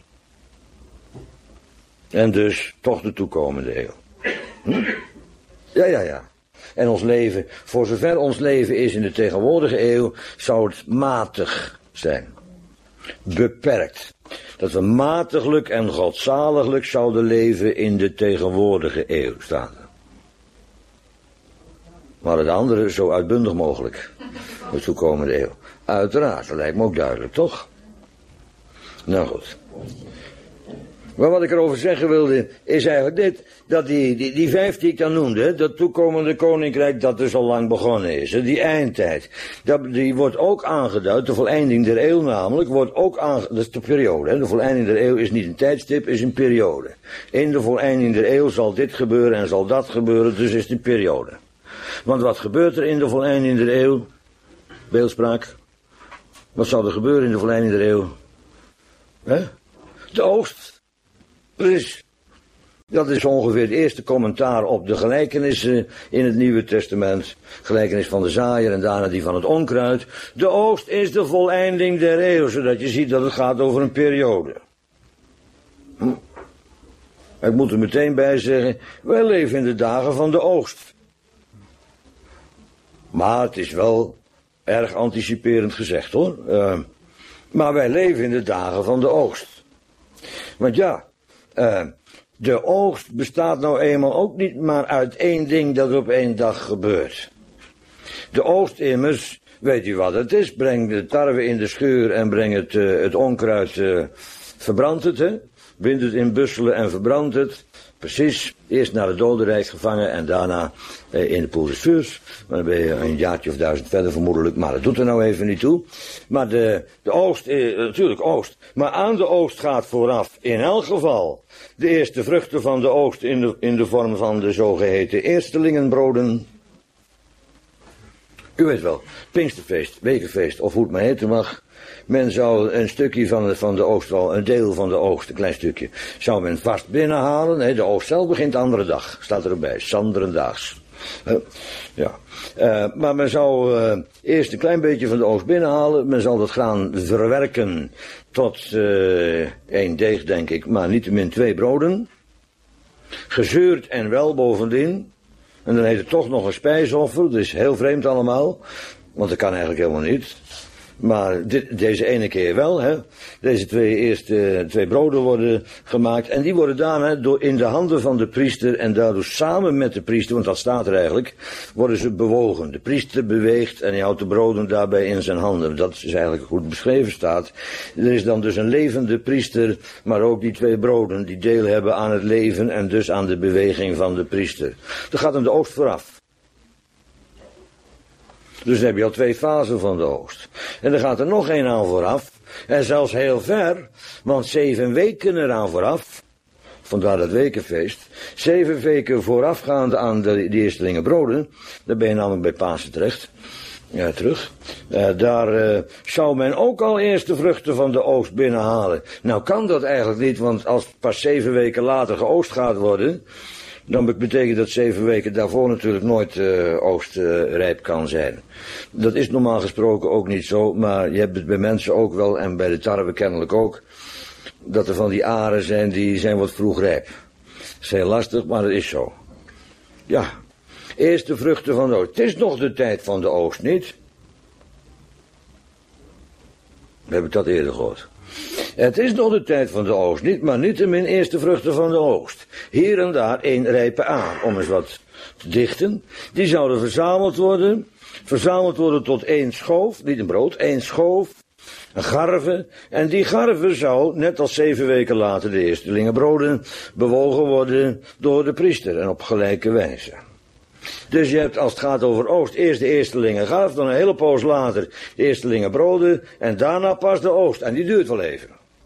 En dus toch de toekomende eeuw. Hm? Ja, ja, ja. En ons leven, voor zover ons leven is in de tegenwoordige eeuw, zou het matig zijn. Beperkt. Dat we matiglijk en godzaliglijk zouden leven in de tegenwoordige eeuw, staat er. Maar het andere zo uitbundig mogelijk. De toekomende eeuw. Uiteraard, dat lijkt me ook duidelijk, toch? Nou goed. Maar wat ik erover zeggen wilde, is eigenlijk dit, dat die, die, die vijf die ik dan noemde, dat toekomende koninkrijk dat dus al lang begonnen is, die eindtijd, dat, die wordt ook aangeduid, de voleinding der eeuw namelijk, wordt ook aangeduid, dat is de periode, hè? De voleinding der eeuw is niet een tijdstip, is een periode. In de voleinding der eeuw zal dit gebeuren en zal dat gebeuren, dus is het een periode. Want wat gebeurt er in de voleinding der eeuw? Beeldspraak. Wat zal er gebeuren in de voleinding der eeuw? Hè? De oogst. Dus, dat is ongeveer het eerste commentaar op de gelijkenissen in het Nieuwe Testament. Gelijkenis van de zaaier en daarna die van het onkruid. De oogst is de voleinding der eeuw, zodat je ziet dat het gaat over een periode. Hm. Ik moet er meteen bij zeggen, wij leven in de dagen van de oogst. Maar het is wel erg anticiperend gezegd hoor. Uh, maar wij leven in de dagen van de oogst. Want ja, uh, de oogst bestaat nou eenmaal ook niet maar uit één ding dat op één dag gebeurt. De oogst immers, weet u wat het is? Breng de tarwe in de schuur en breng het, uh, het onkruid, uh, verbrand het, hè? Bind het in busselen en verbrand het. Precies, eerst naar het dodenrijk gevangen en daarna eh, in de poel des vuurs. Maar dan ben je een jaartje of duizend verder vermoedelijk, maar dat doet er nou even niet toe. Maar de, de oogst, eh, natuurlijk oogst, maar aan de oogst gaat vooraf in elk geval de eerste vruchten van de oogst in de, in de vorm van de zogeheten eerstelingenbroden. U weet wel, Pinksterfeest, Wekenfeest of hoe het maar heten mag. Men zou een stukje van de, van de oogst, wel een deel van de oogst, een klein stukje, zou men vast binnenhalen. Nee, de oogst zelf begint de andere dag, staat erbij, sanderendaags. Uh, ja. Uh, maar men zou uh, eerst een klein beetje van de oogst binnenhalen. Men zal dat graan verwerken tot uh, één deeg, denk ik, maar niettemin twee broden. Gezuurd en wel bovendien. En dan heet het toch nog een spijsoffer, dat is heel vreemd allemaal. Want dat kan eigenlijk helemaal niet. Maar dit, deze ene keer wel, hè. Deze twee eerste twee broden worden gemaakt. En die worden daarna door in de handen van de priester en daardoor samen met de priester, want dat staat er eigenlijk, worden ze bewogen. De priester beweegt en hij houdt de broden daarbij in zijn handen. Dat is eigenlijk hoe het beschreven staat. Er is dan dus een levende priester, maar ook die twee broden die deel hebben aan het leven en dus aan de beweging van de priester. Dat gaat aan de oogst vooraf. Dus dan heb je al twee fasen van de oogst. En dan gaat er nog één aan vooraf. En zelfs heel ver, want zeven weken eraan vooraf. Vandaar dat wekenfeest. Zeven weken voorafgaande aan de, de eerstelingenbroden. Daar ben je namelijk bij Pasen terecht. Ja, terug. Uh, daar uh, zou men ook al eerst de vruchten van de oogst binnenhalen. Nou kan dat eigenlijk niet, want als pas zeven weken later geoogst gaat worden, dan betekent dat zeven weken daarvoor natuurlijk nooit uh, oogstrijp uh, kan zijn. Dat is normaal gesproken ook niet zo, maar je hebt het bij mensen ook wel, en bij de tarwe kennelijk ook, dat er van die aren zijn, die zijn wat vroeg rijp. Dat is heel lastig, maar het is zo. Ja, eerst de vruchten van de oogst. Het is nog de tijd van de oogst, niet? We hebben dat eerder gehoord. Het is nog de tijd van de oogst niet, maar niettemin eerst de vruchten van de oogst. Hier en daar één rijpe aan, om eens wat te dichten. Die zouden verzameld worden, verzameld worden tot één schoof, niet een brood, één schoof, een garve. En die garve zou, net als zeven weken later de eerstelingenbroden, bewogen worden door de priester en op gelijke wijze. Dus je hebt, als het gaat over oogst, eerst de eerstelingen garf, dan een hele poos later de eerstelingen broden en daarna pas de oogst. En die duurt wel even.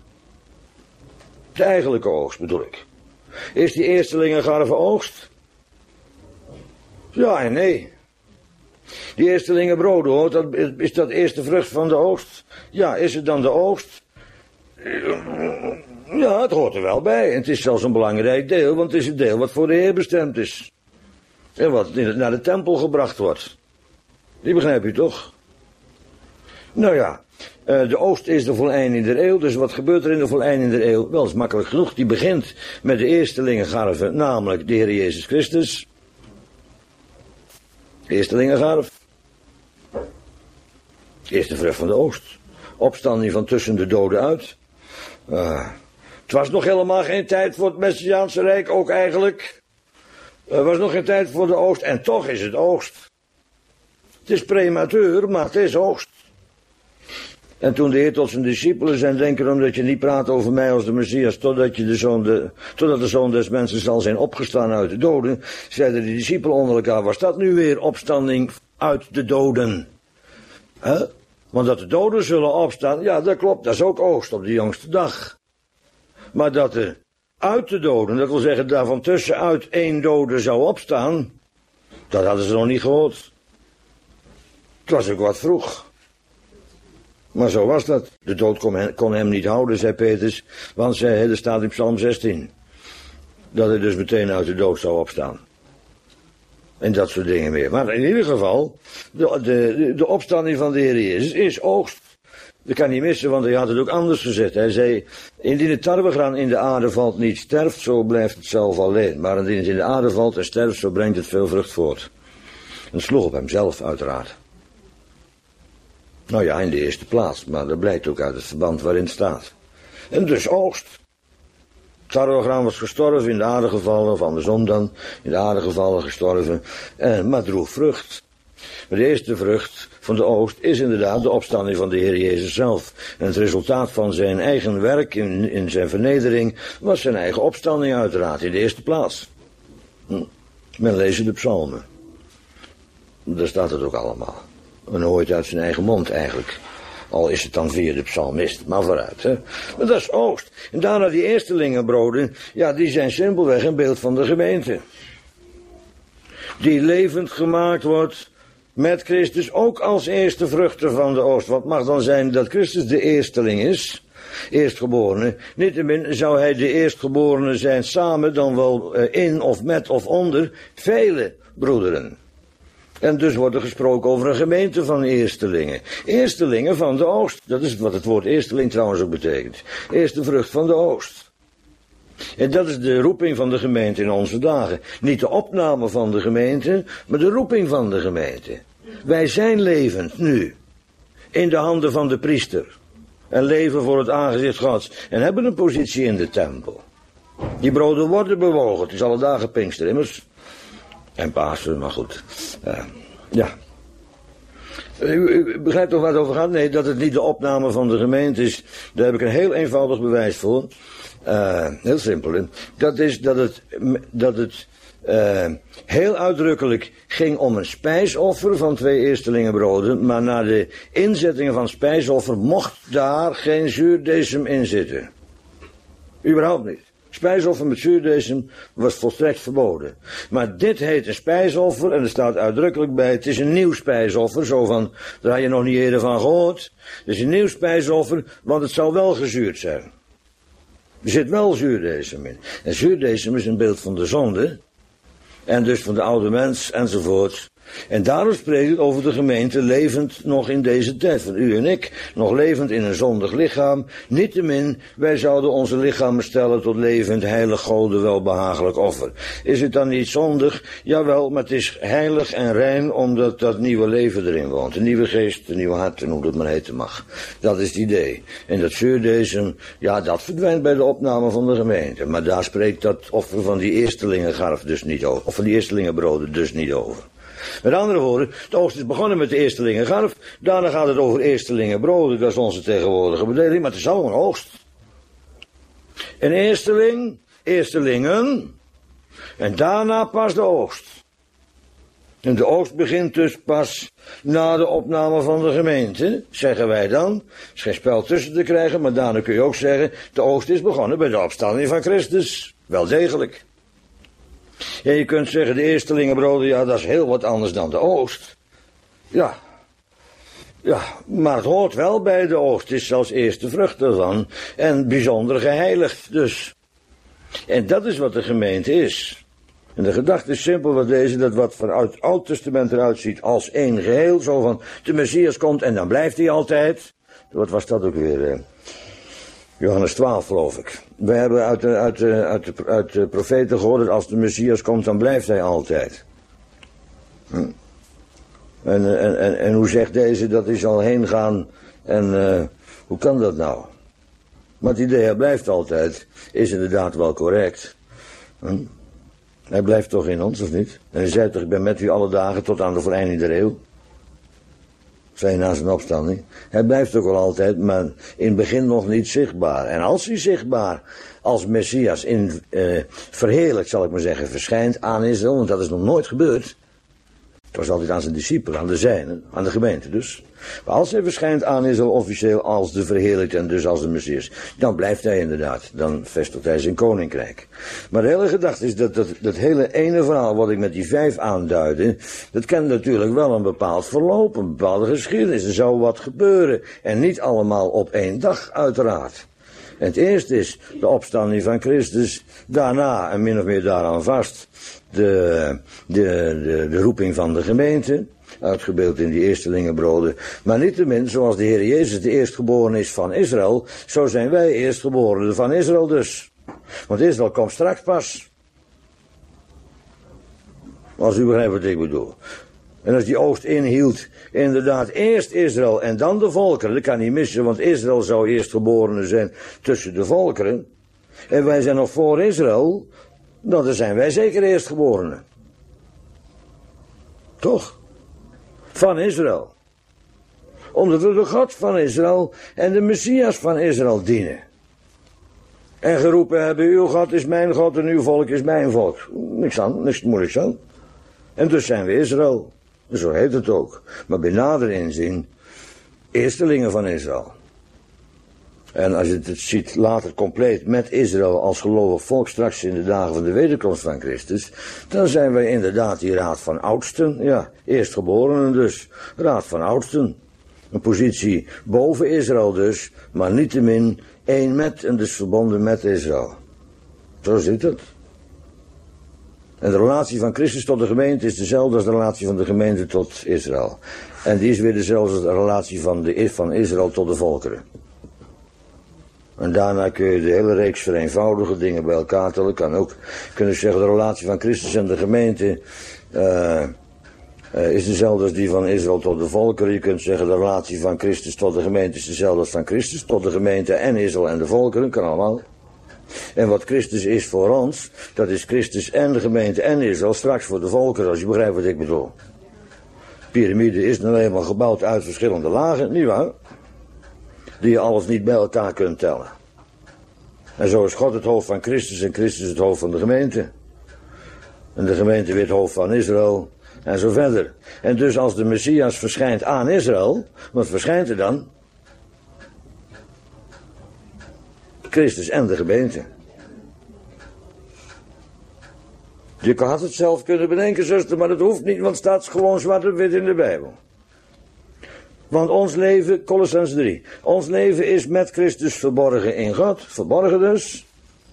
De eigenlijke oogst bedoel ik. Is die eerstelingen garve oogst? Ja en nee. Die eerstelingen broden, hoor, dat, is dat eerste vrucht van de oogst? Ja, is het dan de oogst? Ja, het hoort er wel bij. En het is zelfs een belangrijk deel, want het is het deel wat voor de Heer bestemd is. En wat naar de tempel gebracht wordt. Die begrijp je toch? Nou ja, uh, de oost is de voleinding der eeuw, dus wat gebeurt er in de voleinding der eeuw? Wel, is makkelijk genoeg. Die begint met de eerstelingengarve, namelijk de Heer Jezus Christus. Eerstelingengarve. Eerste vrucht van de oost. Opstanding van tussen de doden uit. Uh, het was nog helemaal geen tijd voor het Messiaanse Rijk, ook eigenlijk. Er was nog geen tijd voor de oogst, en toch is het oogst. Het is prematuur, maar het is oogst. En toen de Heer tot zijn discipelen zei, denk erom dat je niet praat over mij als de Messias, totdat, je de zoon de, totdat de Zoon des Mensen zal zijn opgestaan uit de doden, zeiden de discipelen onder elkaar, was dat nu weer opstanding uit de doden? Huh? Want dat de doden zullen opstaan, ja dat klopt, dat is ook oogst op de jongste dag. Maar dat er uit de doden, dat wil zeggen daarvan tussenuit één dode zou opstaan, dat hadden ze nog niet gehoord. Het was ook wat vroeg. Maar zo was dat. De dood kon hem, kon hem niet houden, zei Petrus, want zei, er staat in Psalm zestien, dat hij dus meteen uit de dood zou opstaan. En dat soort dingen meer. Maar in ieder geval, de, de, de opstanding van de Heer Jezus is oogst. Dat kan niet missen, want hij had het ook anders gezet. Hij zei, indien het tarwegraan in de aarde valt niet sterft, zo blijft het zelf alleen. Maar indien het in de aarde valt en sterft, zo brengt het veel vrucht voort. En sloeg op hemzelf, uiteraard. Nou ja, in de eerste plaats, maar dat blijkt ook uit het verband waarin het staat. En dus oogst. Het tarwegraan was gestorven, in de aarde gevallen, of andersom dan, in de aarde gevallen, gestorven, en, maar droeg vrucht. Maar de eerste vrucht van de oogst is inderdaad de opstanding van de Heer Jezus zelf. En het resultaat van zijn eigen werk in, in zijn vernedering was zijn eigen opstanding uiteraard, in de eerste plaats. Hm. Men leest de psalmen. Daar staat het ook allemaal. En hoort uit zijn eigen mond eigenlijk. Al is het dan via de psalmist, maar vooruit. Hè? Maar dat is oogst. En daarna die eerstelingenbroden, ja, die zijn simpelweg een beeld van de gemeente. Die levend gemaakt wordt met Christus, ook als eerste vruchten van de oogst. Wat mag dan zijn dat Christus de eersteling is, eerstgeborene. Niettemin zou hij de eerstgeborene zijn samen, dan wel in of met of onder vele broederen. En dus wordt er gesproken over een gemeente van eerstelingen. Eerstelingen van de oogst. Dat is wat het woord eersteling trouwens ook betekent. Eerste vrucht van de oogst. En dat is de roeping van de gemeente in onze dagen. Niet de opname van de gemeente, maar de roeping van de gemeente. Wij zijn levend nu. In de handen van de priester. En leven voor het aangezicht Gods. En hebben een positie in de tempel. Die broden worden bewogen. Het is alle dagen Pinkster immers. En Pasen, maar goed. Uh, ja. U, u begrijpt toch waar het over gaat? Nee, dat het niet de opname van de gemeente is. Daar heb ik een heel eenvoudig bewijs voor. Uh, heel simpel. Hè? Dat is dat het, dat het uh, heel uitdrukkelijk ging om een spijsoffer van twee eerstelingenbroden. Maar na de inzettingen van spijsoffer mocht daar geen zuurdesem in zitten. Überhaupt niet. Spijsoffer met zuurdesem was volstrekt verboden. Maar dit heet een spijsoffer en er staat uitdrukkelijk bij, het is een nieuw spijsoffer, zo van, daar had je nog niet eerder van gehoord. Het is een nieuw spijsoffer, want het zal wel gezuurd zijn. Er zit wel zuurdesem in. En zuurdesem is een beeld van de zonde, en dus van de oude mens enzovoort. En daarom spreekt het over de gemeente levend nog in deze tijd. Van u en ik, nog levend in een zondig lichaam. Niettemin, wij zouden onze lichamen stellen tot levend, heilig, Gode, welbehagelijk offer. Is het dan niet zondig? Jawel, maar het is heilig en rein, omdat dat nieuwe leven erin woont. Een nieuwe geest, een nieuw hart, en hoe dat maar heten mag. Dat is het idee. En dat zuurdesem, ja, dat verdwijnt bij de opname van de gemeente. Maar daar spreekt dat offer van die eerstelingengarf dus niet over. Of van die eerstelingenbroden dus niet over. Met andere woorden, de oogst is begonnen met de eerstelingengarf. Daarna gaat het over eerstelingenbroden. Dat is onze tegenwoordige bedeling. Maar het is allemaal een oogst. Een eersteling, eerstelingen. En daarna pas de oogst. En de oogst begint dus pas na de opname van de gemeente, zeggen wij dan. Er is geen spel tussen te krijgen, maar daarna kun je ook zeggen, de oogst is begonnen bij de opstanding van Christus. Wel degelijk. Ja, je kunt zeggen, de eerstelingenbroden, ja, dat is heel wat anders dan de oogst. Ja. Ja, maar het hoort wel bij de oogst. Het is zelfs eerste vrucht ervan. En bijzonder geheiligd dus. En dat is wat de gemeente is. En de gedachte is simpel wat deze, dat wat vanuit het Oud Testament eruit ziet als één geheel, zo van de Messias komt en dan blijft hij altijd. Wat was dat ook weer? Eh? Johannes twaalf, geloof ik. We hebben uit de, uit, de, uit, de, uit de profeten gehoord dat als de Messias komt, dan blijft hij altijd. Hm. En, en, en, en hoe zegt deze dat hij zal heen gaan en uh, hoe kan dat nou? Maar het idee, hij blijft altijd, is inderdaad wel correct. Hm? Hij blijft toch in ons, of niet? En hij zei toch, ik ben met u alle dagen tot aan de voleinding der eeuw. Zei na zijn opstanding. Hij blijft ook wel altijd, maar in het begin nog niet zichtbaar. En als hij zichtbaar als Messias in uh, verheerlijk, zal ik maar zeggen, verschijnt aan Israël, want dat is nog nooit gebeurd. Het was altijd aan zijn discipelen, aan de zijnen, aan de gemeente dus. Maar als hij verschijnt aan Israël officieel als de verheerlijkte en dus als de Messias, dan blijft hij inderdaad, dan vestigt hij zijn koninkrijk. Maar de hele gedachte is dat dat, dat hele ene verhaal wat ik met die vijf aanduidde, dat kent natuurlijk wel een bepaald verloop, een bepaalde geschiedenis. Er zou wat gebeuren en niet allemaal op één dag uiteraard. En het eerste is de opstanding van Christus, daarna en min of meer daaraan vast de, de, de, de roeping van de gemeente, uitgebeeld in die eerstelingenbroden. Maar niettemin, zoals de Heer Jezus de eerstgeborene is van Israël, zo zijn wij eerstgeborenen van Israël dus. Want Israël komt straks pas. Als u begrijpt wat ik bedoel. En als die oogst inhield, inderdaad eerst Israël en dan de volkeren, dat kan niet missen, want Israël zou eerstgeborene zijn tussen de volkeren. En wij zijn nog voor Israël, nou, dan zijn wij zeker eerstgeborenen. Toch? Van Israël. Omdat we de God van Israël en de Messias van Israël dienen. En geroepen hebben, uw God is mijn God en uw volk is mijn volk. Niks aan, niks moeilijks aan. En dus zijn we Israël. Zo heet het ook. Maar bij nader inzien, eerstelingen van Israël. En als je het ziet later compleet met Israël als gelovig volk straks in de dagen van de wederkomst van Christus, dan zijn wij inderdaad die raad van oudsten, ja, eerstgeborenen dus, raad van oudsten. Een positie boven Israël dus, maar niettemin één met en dus verbonden met Israël. Zo zit het. En de relatie van Christus tot de gemeente is dezelfde als de relatie van de gemeente tot Israël. En die is weer dezelfde als de relatie van, de, van Israël tot de volkeren. En daarna kun je de hele reeks vereenvoudige dingen bij elkaar tellen. Je kan ook kunnen zeggen de relatie van Christus en de gemeente uh, uh, is dezelfde als die van Israël tot de volkeren. Je kunt zeggen de relatie van Christus tot de gemeente is dezelfde als van Christus tot de gemeente en Israël en de volkeren. Kan allemaal. En wat Christus is voor ons, dat is Christus en de gemeente en Israël straks voor de volkeren, als je begrijpt wat ik bedoel. De piramide is nou eenmaal gebouwd uit verschillende lagen, nietwaar? Die je alles niet bij elkaar kunt tellen. En zo is God het hoofd van Christus en Christus het hoofd van de gemeente. En de gemeente weer het hoofd van Israël en zo verder. En dus als de Messias verschijnt aan Israël, wat verschijnt er dan? Christus en de gemeente. Je had het zelf kunnen bedenken, zuster, maar dat hoeft niet, want het staat gewoon zwart op wit in de Bijbel. Want ons leven, Colossens drie, ons leven is met Christus verborgen in God, verborgen dus.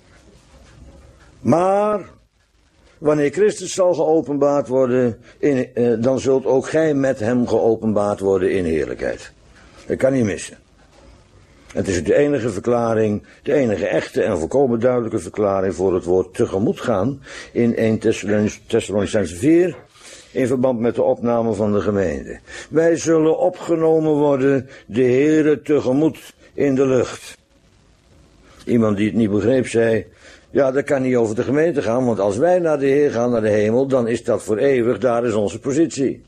Maar, wanneer Christus zal geopenbaard worden, in, eh, dan zult ook gij met hem geopenbaard worden in heerlijkheid. Dat kan niet missen. Het is de enige verklaring, de enige echte en volkomen duidelijke verklaring voor het woord tegemoet gaan in eerste Thessalonicenzen vier, in verband met de opname van de gemeente. Wij zullen opgenomen worden de Heere tegemoet in de lucht. Iemand die het niet begreep zei, ja, dat kan niet over de gemeente gaan, want als wij naar de Heer gaan, naar de hemel, dan is dat voor eeuwig, daar is onze positie.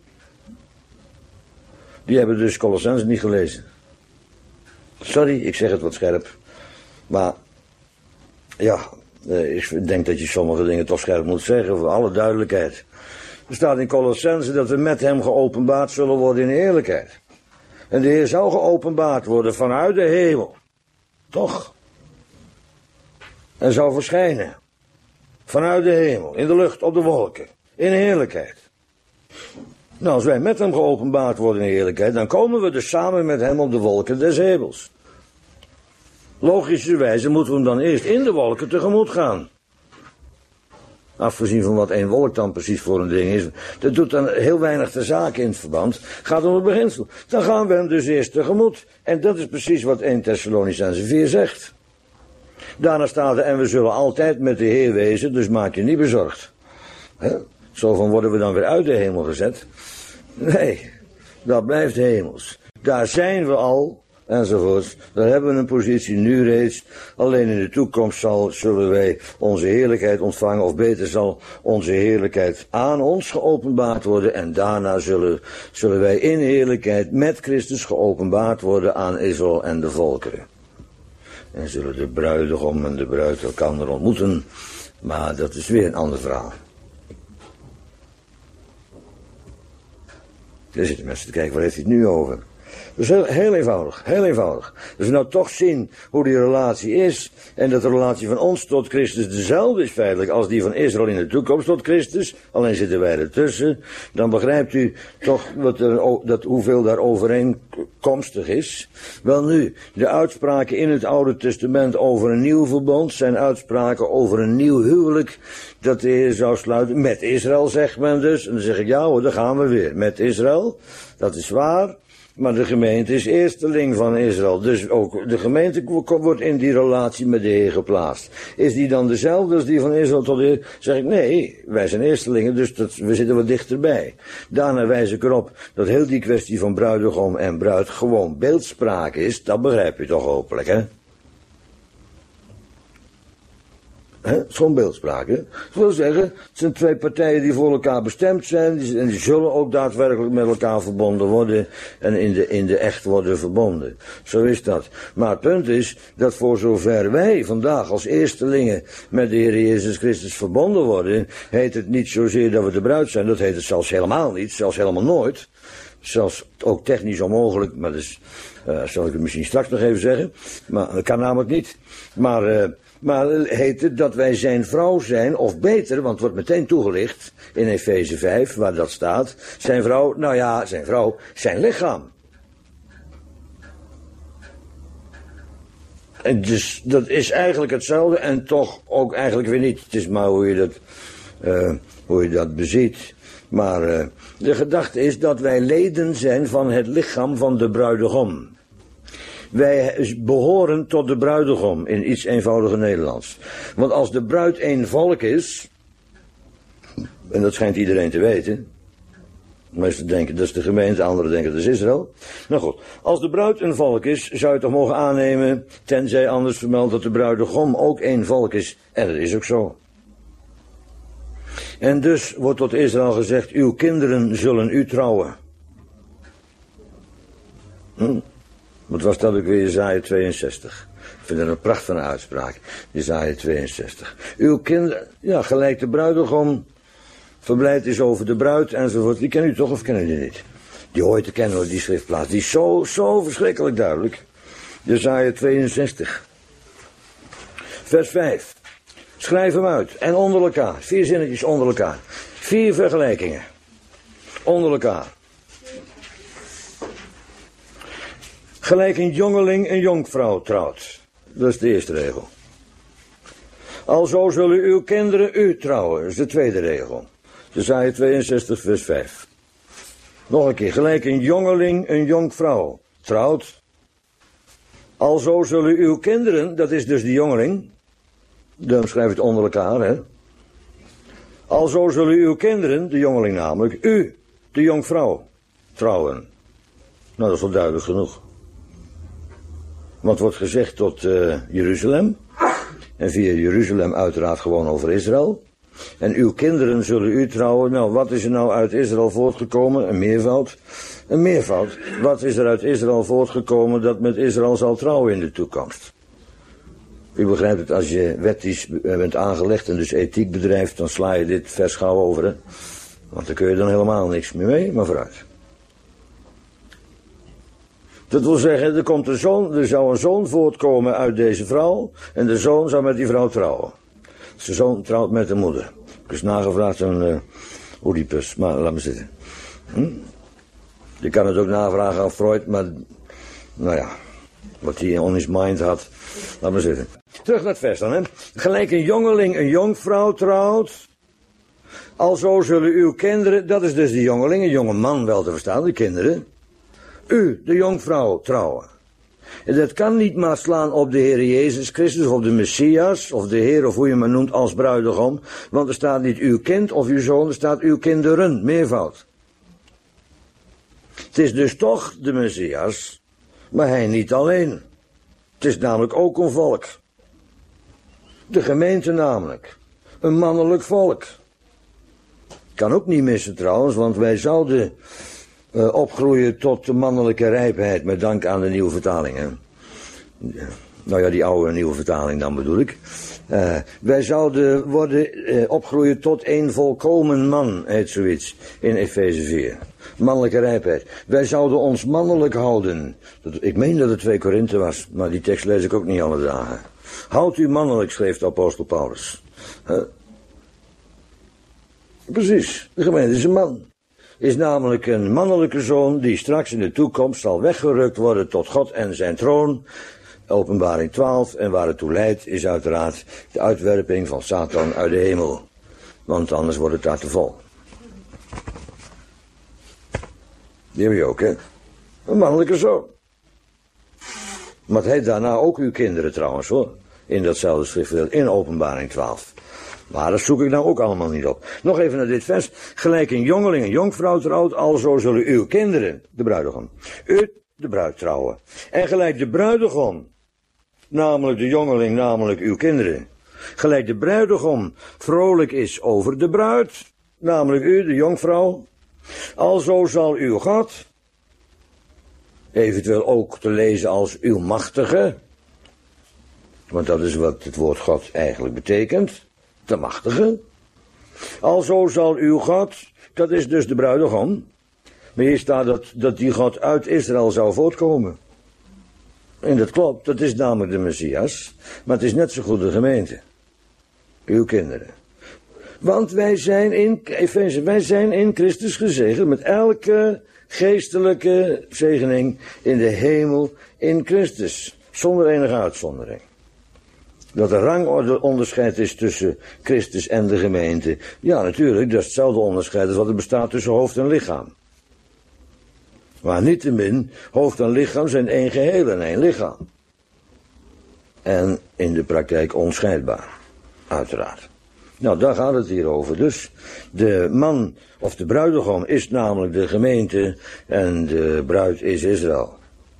Die hebben dus Colossens niet gelezen. Sorry, ik zeg het wat scherp. Maar, ja, ik denk dat je sommige dingen toch scherp moet zeggen, voor alle duidelijkheid. Er staat in Colossenzen dat we met hem geopenbaard zullen worden in eerlijkheid. En de Heer zou geopenbaard worden vanuit de hemel. Toch? En zou verschijnen. Vanuit de hemel, in de lucht, op de wolken. In heerlijkheid. Nou, als wij met hem geopenbaard worden in heerlijkheid, dan komen we dus samen met hem op de wolken des hemels. Logischerwijze moeten we hem dan eerst in de wolken tegemoet gaan. Afgezien van wat één wolk dan precies voor een ding is. Dat doet dan heel weinig de zaak in het verband. Gaat om het beginsel. Dan gaan we hem dus eerst tegemoet. En dat is precies wat eerste Thessalonicenzen vier zegt. Daarna staat er, en we zullen altijd met de Heer wezen, dus maak je niet bezorgd. He? Zo van worden we dan weer uit de hemel gezet. Nee, dat blijft hemels. Daar zijn we al, enzovoorts. Daar hebben we een positie nu reeds. Alleen in de toekomst zal, zullen wij onze heerlijkheid ontvangen, of beter zal onze heerlijkheid aan ons geopenbaard worden. En daarna zullen, zullen wij in heerlijkheid met Christus geopenbaard worden aan Israël en de volkeren. En zullen de bruidegom en de bruid elkaar ontmoeten. Maar dat is weer een ander verhaal. Daar zitten mensen te kijken, waar heeft hij het nu over? Dus heel, heel eenvoudig, heel eenvoudig. Dus we nou toch zien hoe die relatie is. En dat de relatie van ons tot Christus dezelfde is feitelijk als die van Israël in de toekomst tot Christus. Alleen zitten wij ertussen. Dan begrijpt u toch wat er, dat hoeveel daar overeenkomstig is. Wel nu, de uitspraken in het Oude Testament over een nieuw verbond zijn uitspraken over een nieuw huwelijk. Dat de Heer zou sluiten met Israël, zegt men dus. En dan zeg ik, ja hoor, daar gaan we weer. Met Israël, dat is waar. Maar de gemeente is eersteling van Israël. Dus ook de gemeente wordt in die relatie met de Heer geplaatst. Is die dan dezelfde als die van Israël tot de Heer? Zeg ik, nee, wij zijn eerstelingen, dus dat, we zitten wat dichterbij. Daarna wijs ik erop dat heel die kwestie van bruidegom en bruid gewoon beeldspraak is. Dat begrijp je toch hopelijk, hè? Zo'n beeldspraak, hè? Dat wil zeggen, het zijn twee partijen die voor elkaar bestemd zijn, die, en die zullen ook daadwerkelijk met elkaar verbonden worden en in de, in de echt worden verbonden. Zo is dat. Maar het punt is, dat voor zover wij vandaag als eerstelingen met de Heer Jezus Christus verbonden worden, heet het niet zozeer dat we de bruid zijn, dat heet het zelfs helemaal niet, zelfs helemaal nooit. Zelfs ook technisch onmogelijk, maar dus, uh, zal ik het misschien straks nog even zeggen, maar dat kan namelijk niet. Maar, uh, Maar heet het dat wij zijn vrouw zijn, of beter, want het wordt meteen toegelicht in Efeze vijf, waar dat staat. Zijn vrouw, nou ja, zijn vrouw, zijn lichaam. En dus dat is eigenlijk hetzelfde en toch ook eigenlijk weer niet. Het is maar hoe je dat, uh, hoe je dat beziet. Maar uh, de gedachte is dat wij leden zijn van het lichaam van de bruidegom. Wij behoren tot de bruidegom in iets eenvoudiger Nederlands. Want als de bruid één volk is, en dat schijnt iedereen te weten, meesten denken dat is de gemeente, anderen denken dat is Israël. Nou goed, als de bruid een volk is, zou je toch mogen aannemen, tenzij anders vermeld dat de bruidegom ook één volk is. En dat is ook zo. En dus wordt tot Israël gezegd, uw kinderen zullen u trouwen. Hm? Wat was dat ook weer, Jesaja tweeënzestig. Ik vind dat een prachtige uitspraak, Jesaja tweeënzestig. Uw kinderen, ja, gelijk de bruidegom verblijd is over de bruid enzovoort. Die kennen u toch of kennen u die niet? Die hoort te kennen hoor, die schriftplaats. Die is zo, zo verschrikkelijk duidelijk. Jesaja tweeënzestig. Vers vijf. Schrijf hem uit. En onder elkaar. Vier zinnetjes onder elkaar. Vier vergelijkingen. Onder elkaar. Gelijk een jongeling een jonkvrouw trouwt. Dat is de eerste regel. Alzo zullen uw kinderen u trouwen. Dat is de tweede regel. Jesaja tweeënzestig vers vijf. Nog een keer. Gelijk een jongeling een jonkvrouw trouwt. Alzo zullen uw kinderen, dat is dus de jongeling. Dan schrijf je het onder elkaar, hè. Alzo zullen uw kinderen, de jongeling namelijk, u, de jonkvrouw, trouwen. Nou, dat is wel duidelijk genoeg. Want wordt gezegd tot uh, Jeruzalem. En via Jeruzalem uiteraard gewoon over Israël. En uw kinderen zullen u trouwen. Nou, wat is er nou uit Israël voortgekomen? Een meervoud. Een meervoud. Wat is er uit Israël voortgekomen dat met Israël zal trouwen in de toekomst? U begrijpt het, als je wettisch bent aangelegd en dus ethiek bedrijft, dan sla je dit vers gauw over, hè? Want dan kun je dan helemaal niks meer mee, maar vooruit. Dat wil zeggen, er komt een zoon, er zou een zoon voortkomen uit deze vrouw, en de zoon zou met die vrouw trouwen. Dus de zoon trouwt met de moeder. Ik is nagevraagd aan uh, Oedipus, maar laat me zitten. Hm? Je kan het ook navragen aan Freud, maar, nou ja, wat hij on his mind had, laat me zitten. Terug naar het vers dan, hè. Gelijk een jongeling een jonkvrouw trouwt, Alzo zullen uw kinderen, dat is dus de jongelingen, jonge man wel te verstaan, de kinderen, u, de jonkvrouw, trouwen. En dat kan niet maar slaan op de Heer Jezus Christus, of op de Messias, of de Heer, of hoe je maar noemt, als bruidegom. Want er staat niet uw kind of uw zoon, er staat uw kinderen, meervoud. Het is dus toch de Messias, maar hij niet alleen. Het is namelijk ook een volk. De gemeente namelijk. Een mannelijk volk. Kan ook niet missen trouwens, want wij zouden uh, opgroeien tot de mannelijke rijpheid, met dank aan de nieuwe vertaling. Hè? Nou ja, die oude nieuwe vertaling dan bedoel ik. Uh, wij zouden worden, uh, opgroeien tot een volkomen man, heet zoiets, in Efeze vier. Mannelijke rijpheid. Wij zouden ons mannelijk houden. Ik meen dat het twee Korinthe was, maar die tekst lees ik ook niet alle dagen. Houd u mannelijk, schreef de apostel Paulus. Uh, Precies, de gemeente is een man. Is namelijk een mannelijke zoon die straks in de toekomst zal weggerukt worden tot God en zijn troon. Openbaring twaalf, en waar het toe leidt is uiteraard de uitwerping van Satan uit de hemel. Want anders wordt het daar te vol. Die heb je ook, hè? Een mannelijke zoon. Maar het heet daarna ook uw kinderen trouwens, hoor. In datzelfde schriftdeel, in Openbaring twaalf. Maar dat zoek ik nou ook allemaal niet op. Nog even naar dit vers. Gelijk een jongeling en jonkvrouw trouwt, alzo zullen uw kinderen, de bruidegom, u de bruid trouwen. En gelijk de bruidegom, namelijk de jongeling, namelijk uw kinderen. Gelijk de bruidegom vrolijk is over de bruid, namelijk u, de jonkvrouw. Alzo zal uw God, eventueel ook te lezen als uw machtige, want dat is wat het woord God eigenlijk betekent. De machtige. Alzo zal uw God, dat is dus de bruidegom. Maar hier staat dat, dat die God uit Israël zou voortkomen. En dat klopt, dat is namelijk de Messias. Maar het is net zo goed de gemeente. Uw kinderen. Want wij zijn in, Efeze, wij zijn in Christus gezegend met elke geestelijke zegening in de hemel in Christus. Zonder enige uitzondering. Dat er rangonderscheid is tussen Christus en de gemeente. Ja, natuurlijk, dat is hetzelfde onderscheid als wat er bestaat tussen hoofd en lichaam. Maar niettemin, hoofd en lichaam zijn één geheel en één lichaam. En in de praktijk onscheidbaar, uiteraard. Nou, daar gaat het hier over. Dus de man, of de bruidegom, is namelijk de gemeente en de bruid is Israël.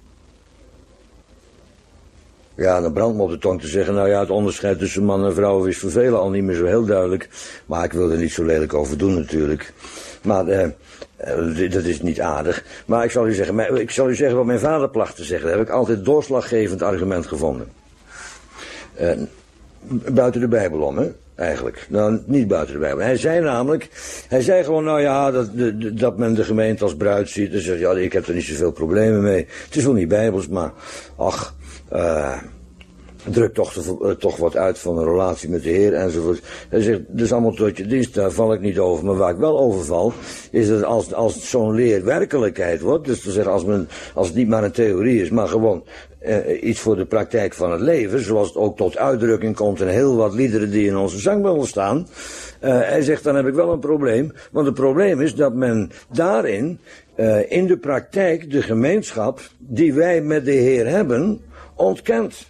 Ja, dan brandt me op de tong te zeggen, nou ja, het onderscheid tussen man en vrouw is voor velen al niet meer zo heel duidelijk. Maar ik wil er niet zo lelijk over doen natuurlijk. Maar eh, dat is niet aardig. Maar ik zal u zeggen, ik zal u zeggen wat mijn vader placht te zeggen. Daar heb ik altijd een doorslaggevend argument gevonden. Eh, buiten de Bijbel om, hè, eigenlijk. Nou, niet buiten de Bijbel. Hij zei namelijk, hij zei gewoon, nou ja, dat, de, dat men de gemeente als bruid ziet. Dus ja, ik heb er niet zoveel problemen mee. Het is wel niet Bijbels, maar ach... Uh, druk toch, te, toch wat uit van een relatie met de Heer enzovoort. Hij zegt, dat is allemaal tot je dienst, daar val ik niet over. Maar waar ik wel over val, is dat als, als zo'n leer werkelijkheid wordt, dus te zeggen, als, men, als het niet maar een theorie is, maar gewoon uh, iets voor de praktijk van het leven, zoals het ook tot uitdrukking komt in heel wat liederen die in onze zangbundel staan. Uh, hij zegt, dan heb ik wel een probleem, want het probleem is dat men daarin, uh, in de praktijk, de gemeenschap die wij met de Heer hebben, ontkent.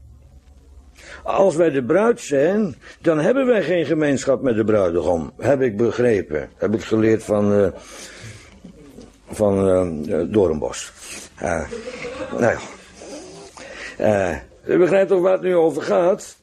Als wij de bruid zijn, dan hebben wij geen gemeenschap met de bruidegom. Heb ik begrepen. Heb ik geleerd van, uh, van uh, Doornbos. Uh, nou ja. Uh, u begrijpt toch waar het nu over gaat?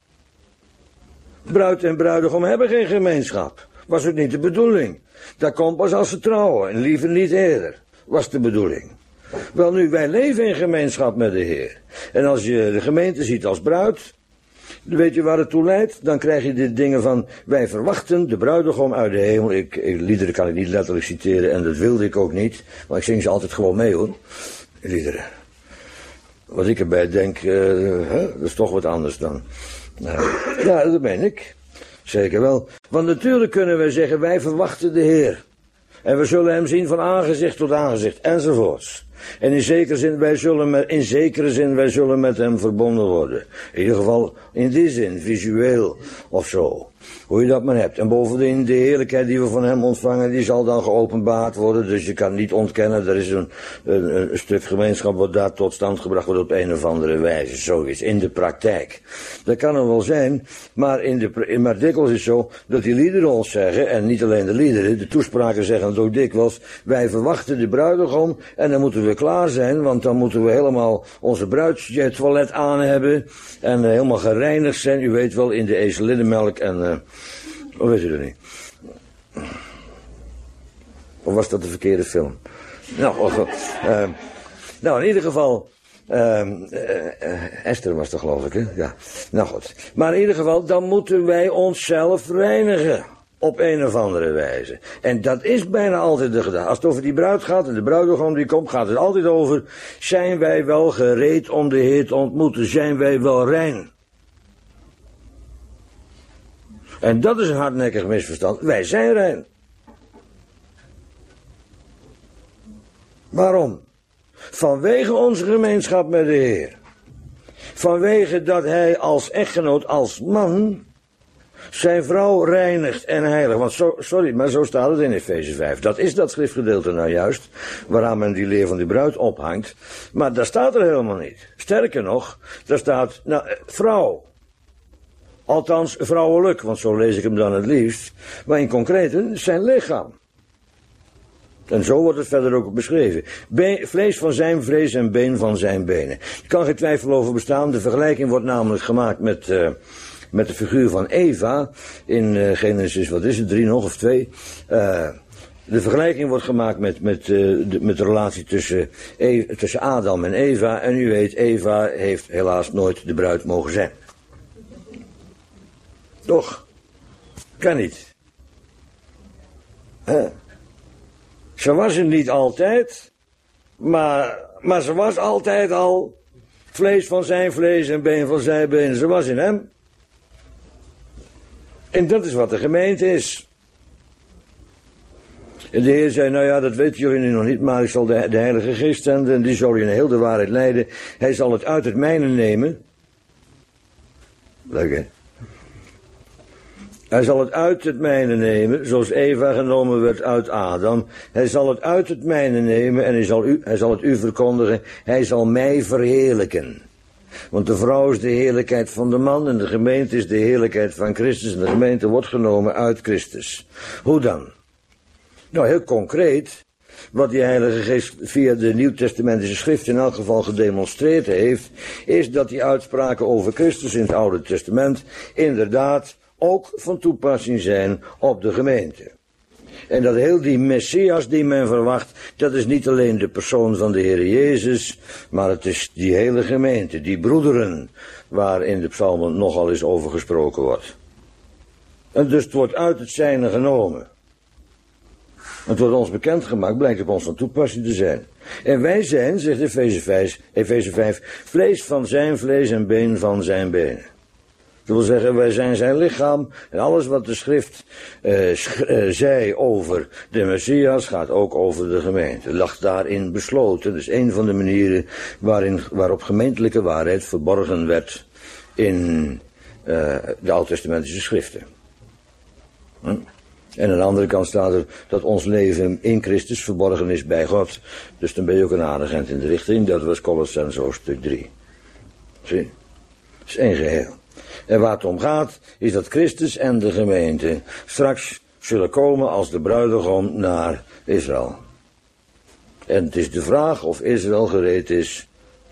Bruid en bruidegom hebben geen gemeenschap. Was ook niet de bedoeling. Dat komt pas als ze trouwen. En liever niet eerder. Was de bedoeling. Wel nu, wij leven in gemeenschap met de Heer. En als je de gemeente ziet als bruid, weet je waar het toe leidt? Dan krijg je de dingen van, wij verwachten de bruidegom uit de hemel. Ik, ik, liederen kan ik niet letterlijk citeren en dat wilde ik ook niet. Maar ik zing ze altijd gewoon mee hoor. Liederen. Wat ik erbij denk, uh, hè, dat is toch wat anders dan. Uh, ja, dat ben ik. Zeker wel. Want natuurlijk kunnen wij zeggen, wij verwachten de Heer. En we zullen hem zien van aangezicht tot aangezicht, enzovoorts. En in zekere zin, wij zullen met, in zekere zin, wij zullen met hem verbonden worden. In ieder geval, in die zin, visueel of zo. Hoe je dat maar hebt. En bovendien, de heerlijkheid die we van hem ontvangen, die zal dan geopenbaard worden. Dus je kan niet ontkennen, er is een, een, een stuk gemeenschap wat daar tot stand gebracht wordt op een of andere wijze. Zoiets, in de praktijk. Dat kan er wel zijn, maar, in de, maar dikwijls is het zo dat die liederen ons zeggen, en niet alleen de liederen, de toespraken zeggen het ook dikwijls, wij verwachten de bruidegom en dan moeten we klaar zijn, want dan moeten we helemaal onze bruidstoilet aan hebben en uh, helemaal gereinigd zijn. U weet wel, in de ezelinnenmelk en... Uh, Of weet u dat niet? Of was dat de verkeerde film? Nou, of, uh, nou in ieder geval... Uh, uh, Esther was dat geloof ik, hè? Ja. Nou goed. Maar in ieder geval, dan moeten wij onszelf reinigen. Op een of andere wijze. En dat is bijna altijd de gedachte. Als het over die bruid gaat en de bruidegom die komt, gaat het altijd over... Zijn wij wel gereed om de Heer te ontmoeten? Zijn wij wel rein? En dat is een hardnekkig misverstand. Wij zijn rein. Waarom? Vanwege onze gemeenschap met de Heer. Vanwege dat hij als echtgenoot, als man, zijn vrouw reinigt en heiligt. Want zo, sorry, maar zo staat het in Efeze vijf. Dat is dat schriftgedeelte nou juist, waaraan men die leer van die bruid ophangt. Maar daar staat er helemaal niet. Sterker nog, daar staat, nou, vrouw. Althans, vrouwelijk, want zo lees ik hem dan het liefst. Maar in concrete, zijn lichaam. En zo wordt het verder ook beschreven. Be- vlees van zijn vlees en been van zijn benen. Er kan geen twijfel over bestaan. De vergelijking wordt namelijk gemaakt met, uh, met de figuur van Eva. In uh, Genesis, wat is het, drie nog of twee. Uh, de vergelijking wordt gemaakt met, met, uh, de, met de relatie tussen, e- tussen Adam en Eva. En u weet, Eva heeft helaas nooit de bruid mogen zijn. Toch? Kan niet. Huh? Ze was er niet altijd, maar, maar ze was altijd al vlees van zijn vlees en been van zijn benen. Ze was in hem. En dat is wat de gemeente is. En de Heer zei, nou ja, dat weten jullie nu nog niet, maar ik zal de, de Heilige Geest zenden en die zal je in heel de waarheid leiden. Hij zal het uit het mijne nemen. Leuk, hè? Hij zal het uit het mijne nemen, zoals Eva genomen werd uit Adam. Hij zal het uit het mijne nemen en hij zal, u, hij zal het u verkondigen. Hij zal mij verheerlijken. Want de vrouw is de heerlijkheid van de man en de gemeente is de heerlijkheid van Christus. En de gemeente wordt genomen uit Christus. Hoe dan? Nou, heel concreet. Wat die Heilige Geest via de Nieuwtestamentische schrift in elk geval gedemonstreerd heeft, is dat die uitspraken over Christus in het Oude Testament inderdaad ook van toepassing zijn op de gemeente. En dat heel die Messias die men verwacht, dat is niet alleen de persoon van de Heer Jezus, maar het is die hele gemeente, die broederen, waar in de psalmen nogal eens over gesproken wordt. En dus het wordt uit het zijne genomen. Het wordt ons bekendgemaakt, blijkt op ons van toepassing te zijn. En wij zijn, zegt Efeze vijf, Efeze vijf, vlees van zijn vlees en been van zijn benen. Dat wil zeggen, wij zijn zijn lichaam en alles wat de schrift uh, sch- uh, zei over de Messias gaat ook over de gemeente. Lag daarin besloten. Dat is een van de manieren waarin, waarop gemeentelijke waarheid verborgen werd in uh, de Oud-testamentische schriften. Hm? En aan de andere kant staat er dat ons leven in Christus verborgen is bij God. Dus dan ben je ook een aardigend in de richting. Dat was Colossenzen hoofdstuk drie. Zie? Dat is één geheel. En waar het om gaat, is dat Christus en de gemeente straks zullen komen als de bruidegom naar Israël. En het is de vraag of Israël gereed is,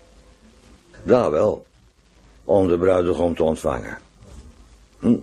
daar wel, om de bruidegom te ontvangen. Hm?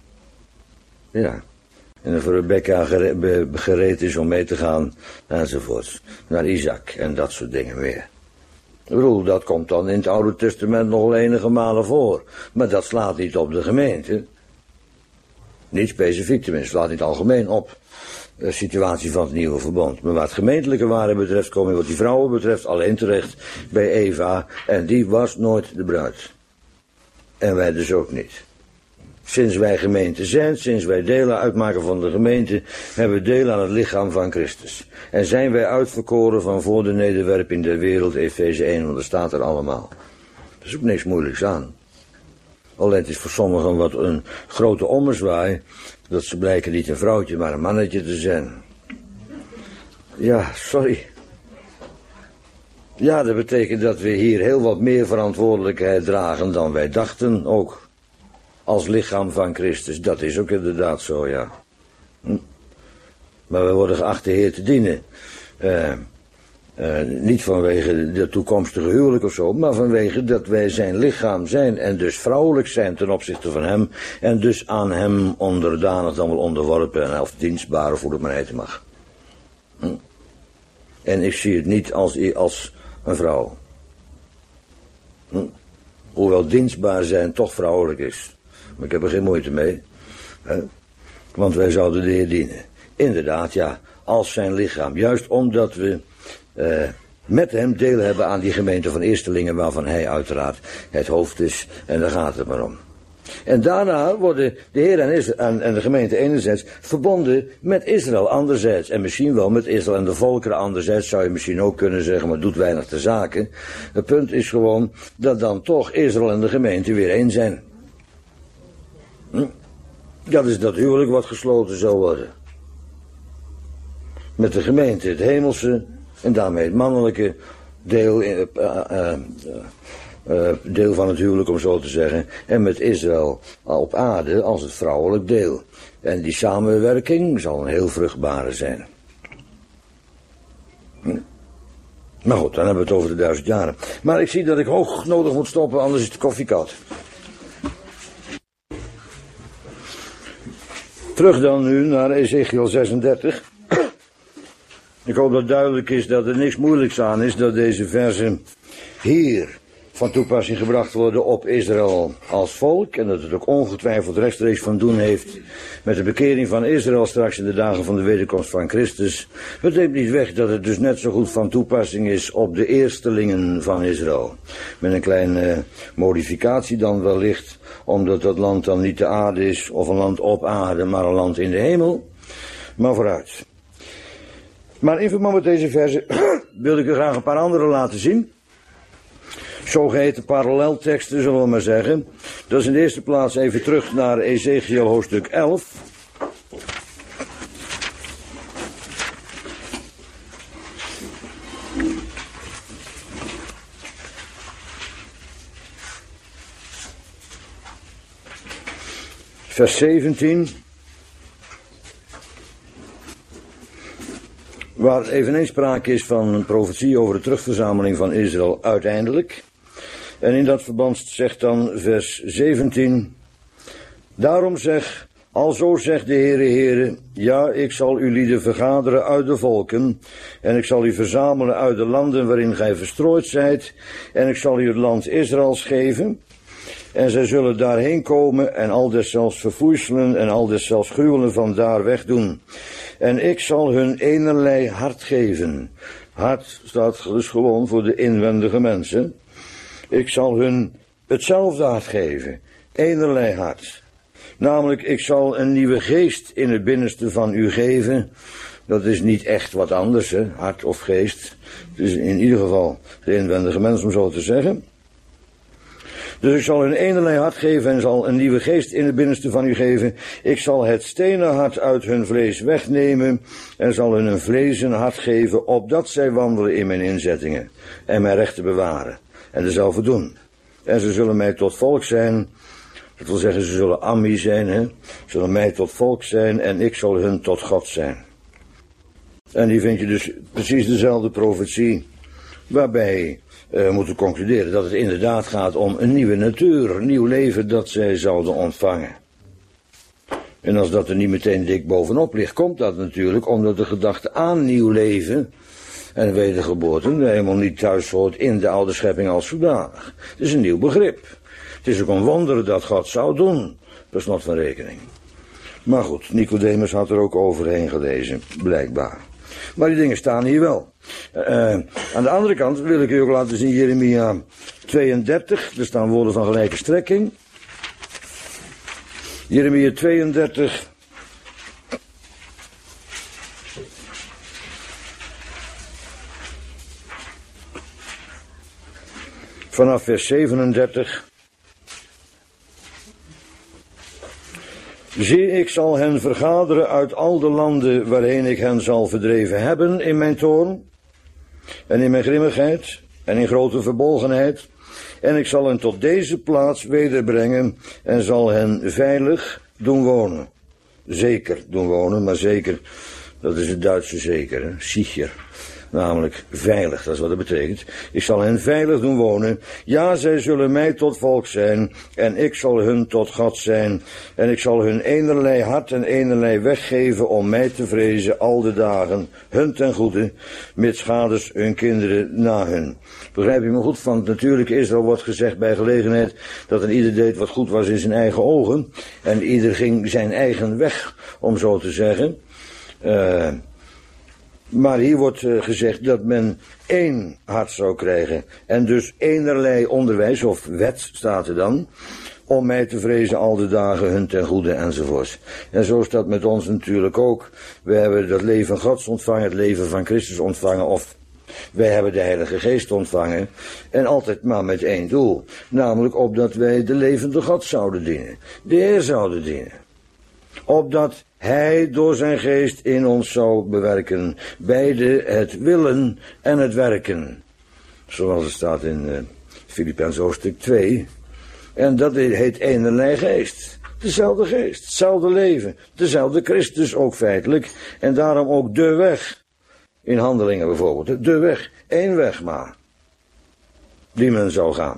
Ja. En of Rebecca gereed is om mee te gaan, enzovoort. Naar Isaac en dat soort dingen meer. Ik bedoel, dat komt dan in het Oude Testament nog wel enige malen voor. Maar dat slaat niet op de gemeente. Niet specifiek tenminste, slaat niet algemeen op de situatie van het nieuwe verbond. Maar wat gemeentelijke waarde betreft, kom je wat die vrouwen betreft alleen terecht bij Eva. En die was nooit de bruid. En wij dus ook niet. Sinds wij gemeente zijn, sinds wij delen uitmaken van de gemeente, hebben we deel aan het lichaam van Christus. En zijn wij uitverkoren van voor de nederwerping der wereld, Efeze één, want er staat er allemaal. Er is ook niks moeilijks aan. Alleen het is voor sommigen wat een grote ommezwaai, dat ze blijken niet een vrouwtje, maar een mannetje te zijn. Ja, sorry. Ja, dat betekent dat we hier heel wat meer verantwoordelijkheid dragen dan wij dachten ook. Als lichaam van Christus, dat is ook inderdaad zo, ja. Hm. Maar we worden geacht de Heer te dienen. Uh, uh, niet vanwege de toekomstige huwelijk of zo, maar vanwege dat wij zijn lichaam zijn en dus vrouwelijk zijn ten opzichte van hem. En dus aan hem onderdanig dan wel onderworpen of dienstbaar of hoe het maar heten mag. Hm. En ik zie het niet als, als een vrouw. Hm. Hoewel dienstbaar zijn toch vrouwelijk is. Maar ik heb er geen moeite mee. Hè? Want wij zouden de Heer dienen. Inderdaad, ja, als zijn lichaam. Juist omdat we uh, met hem deel hebben aan die gemeente van eerstelingen, waarvan hij uiteraard het hoofd is. En daar gaat het maar om. En daarna worden de Heer en, Israël, en, en de gemeente enerzijds verbonden met Israël anderzijds. En misschien wel met Israël en de volkeren anderzijds, zou je misschien ook kunnen zeggen, maar doet weinig te zaken. Het punt is gewoon dat dan toch Israël en de gemeente weer één zijn. Hm? Dat is dat huwelijk wat gesloten zou worden. Met de gemeente het hemelse en daarmee het mannelijke deel, uh, uh, uh, uh, deel van het huwelijk om zo te zeggen. En met Israël op aarde als het vrouwelijk deel. En die samenwerking zal een heel vruchtbare zijn. Hm. Maar goed, dan hebben we het over de duizend jaren. Maar ik zie dat ik hoog nodig moet stoppen, anders is de koffie koud. Terug dan nu naar Ezechiel zesendertig. Ik hoop dat duidelijk is dat er niks moeilijks aan is dat deze versen hier van toepassing gebracht worden op Israël als volk. En dat het ook ongetwijfeld rechtstreeks van doen heeft met de bekering van Israël straks in de dagen van de wederkomst van Christus. Het neemt niet weg dat het dus net zo goed van toepassing is op de eerstelingen van Israël. Met een kleine modificatie dan wellicht, omdat dat land dan niet de aarde is of een land op aarde, maar een land in de hemel. Maar vooruit. Maar in verband met deze versen wil ik u graag een paar andere laten zien. Zogeheten parallelteksten, zullen we maar zeggen. Dat is in de eerste plaats even terug naar Ezechiel hoofdstuk elf. Vers zeventien. Waar eveneens sprake is van een profetie over de terugverzameling van Israël uiteindelijk. En in dat verband zegt dan vers zeventien. Daarom zeg, alzo zegt de Heere Heere, ja, ik zal uw lieden vergaderen uit de volken, en ik zal u verzamelen uit de landen waarin gij verstrooid zijt, en ik zal u het land Israëls geven, en zij zullen daarheen komen en al deszelfs verfoeiselen en al deszelfs gruwelen van daar wegdoen. En ik zal hun enerlei hart geven. Hart staat dus gewoon voor de inwendige mensen. Ik zal hun hetzelfde hart geven. Enerlei hart. Namelijk, ik zal een nieuwe geest in het binnenste van u geven. Dat is niet echt wat anders, hè? Hart of geest. Het is in ieder geval de inwendige mens, om zo te zeggen. Dus ik zal hun enerlei hart geven en zal een nieuwe geest in het binnenste van u geven. Ik zal het stenen hart uit hun vlees wegnemen en zal hun een vlezen hart geven, opdat zij wandelen in mijn inzettingen en mijn rechten bewaren en dezelfde doen. En ze zullen mij tot volk zijn, dat wil zeggen ze zullen Ammi zijn, hè? Zullen mij tot volk zijn en ik zal hun tot God zijn. En hier vind je dus precies dezelfde profetie, waarbij we uh, moeten concluderen dat het inderdaad gaat om een nieuwe natuur, een nieuw leven dat zij zouden ontvangen. En als dat er niet meteen dik bovenop ligt, komt dat natuurlijk omdat de gedachte aan nieuw leven en wedergeboorte helemaal niet thuis hoort in de oude schepping als zodanig. Het is een nieuw begrip. Het is ook een wonder dat God zou doen, per slot van rekening. Maar goed, Nicodemus had er ook overheen gelezen, blijkbaar. Maar die dingen staan hier wel. Uh, aan de andere kant wil ik u ook laten zien Jeremia tweeëndertig. Er staan woorden van gelijke strekking. Jeremia tweeëndertig. Vanaf vers zevenendertig. Zie, ik zal hen vergaderen uit al de landen waarheen ik hen zal verdreven hebben in mijn toorn en in mijn grimmigheid en in grote verbolgenheid. En ik zal hen tot deze plaats wederbrengen en zal hen veilig doen wonen. Zeker doen wonen, maar zeker, dat is het Duitse zeker, hè? Sicher. Namelijk veilig, dat is wat het betekent. Ik zal hen veilig doen wonen. Ja, zij zullen mij tot volk zijn. En ik zal hun tot God zijn. En ik zal hun enerlei hart en enerlei weg geven om mij te vrezen al de dagen. Hun ten goede, mits gaders hun kinderen na hun. Begrijp je me goed? Van natuurlijk Israël wordt gezegd bij gelegenheid dat een ieder deed wat goed was in zijn eigen ogen. En ieder ging zijn eigen weg, om zo te zeggen. Uh, Maar hier wordt uh, gezegd dat men één hart zou krijgen. En dus enerlei onderwijs, of wet staat er dan, om mij te vrezen al de dagen hun ten goede enzovoort. En zo is dat met ons natuurlijk ook. We hebben dat leven Gods ontvangen, het leven van Christus ontvangen, of wij hebben de Heilige Geest ontvangen. En altijd maar met één doel. Namelijk opdat wij de levende God zouden dienen. De Heer zouden dienen. Opdat Hij door zijn geest in ons zou bewerken. Beide het willen en het werken. Zoals het staat in uh, Filippenzen hoofdstuk twee. En dat heet enerlei geest. Dezelfde geest, hetzelfde leven. Dezelfde Christus ook feitelijk. En daarom ook de weg. In Handelingen bijvoorbeeld. De weg. Eén weg maar. Die men zou gaan.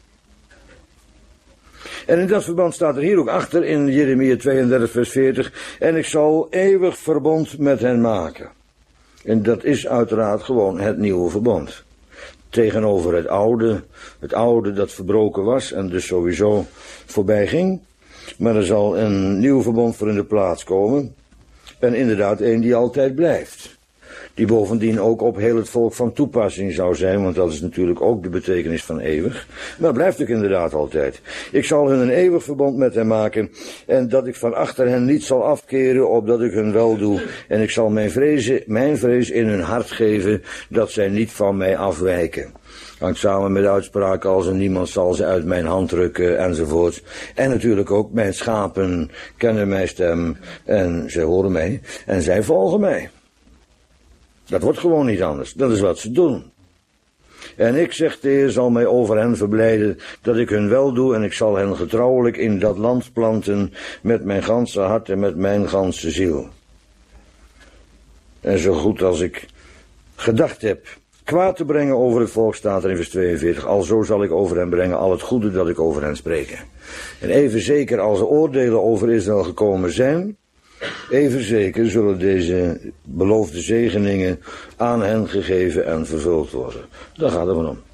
En in dat verband staat er hier ook achter in Jeremia tweeëndertig vers veertig. En ik zal eeuwig verbond met hen maken. En dat is uiteraard gewoon het nieuwe verbond. Tegenover het oude, het oude dat verbroken was en dus sowieso voorbij ging. Maar er zal een nieuw verbond voor in de plaats komen. En inderdaad een die altijd blijft. Die bovendien ook op heel het volk van toepassing zou zijn, want dat is natuurlijk ook de betekenis van eeuwig. Maar blijft ook inderdaad altijd. Ik zal hun een eeuwig verbond met hen maken, en dat ik van achter hen niet zal afkeren, opdat ik hun wel doe. En ik zal mijn, vrezen, mijn vrees in hun hart geven, dat zij niet van mij afwijken. Hangt samen met uitspraken als en niemand zal ze uit mijn hand rukken enzovoort. En natuurlijk ook mijn schapen kennen mijn stem en zij horen mij en zij volgen mij. Dat wordt gewoon niet anders. Dat is wat ze doen. En ik, zegt de Heer, zal mij over hen verblijden, dat ik hun wel doe, en ik zal hen getrouwelijk in dat land planten, met mijn ganse hart en met mijn ganse ziel. En zo goed als ik gedacht heb kwaad te brengen over het volk, staat er in vers tweeënveertig, alzo zal ik over hen brengen al het goede dat ik over hen spreken. En even zeker als er oordelen over Israël gekomen zijn, even zeker zullen deze beloofde zegeningen aan hen gegeven en vervuld worden. Daar gaat het om.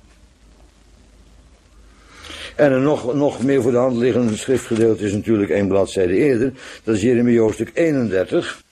En een nog, nog meer voor de hand liggende schriftgedeelte is natuurlijk één bladzijde eerder. Dat is Jeremia hoofdstuk eenendertig.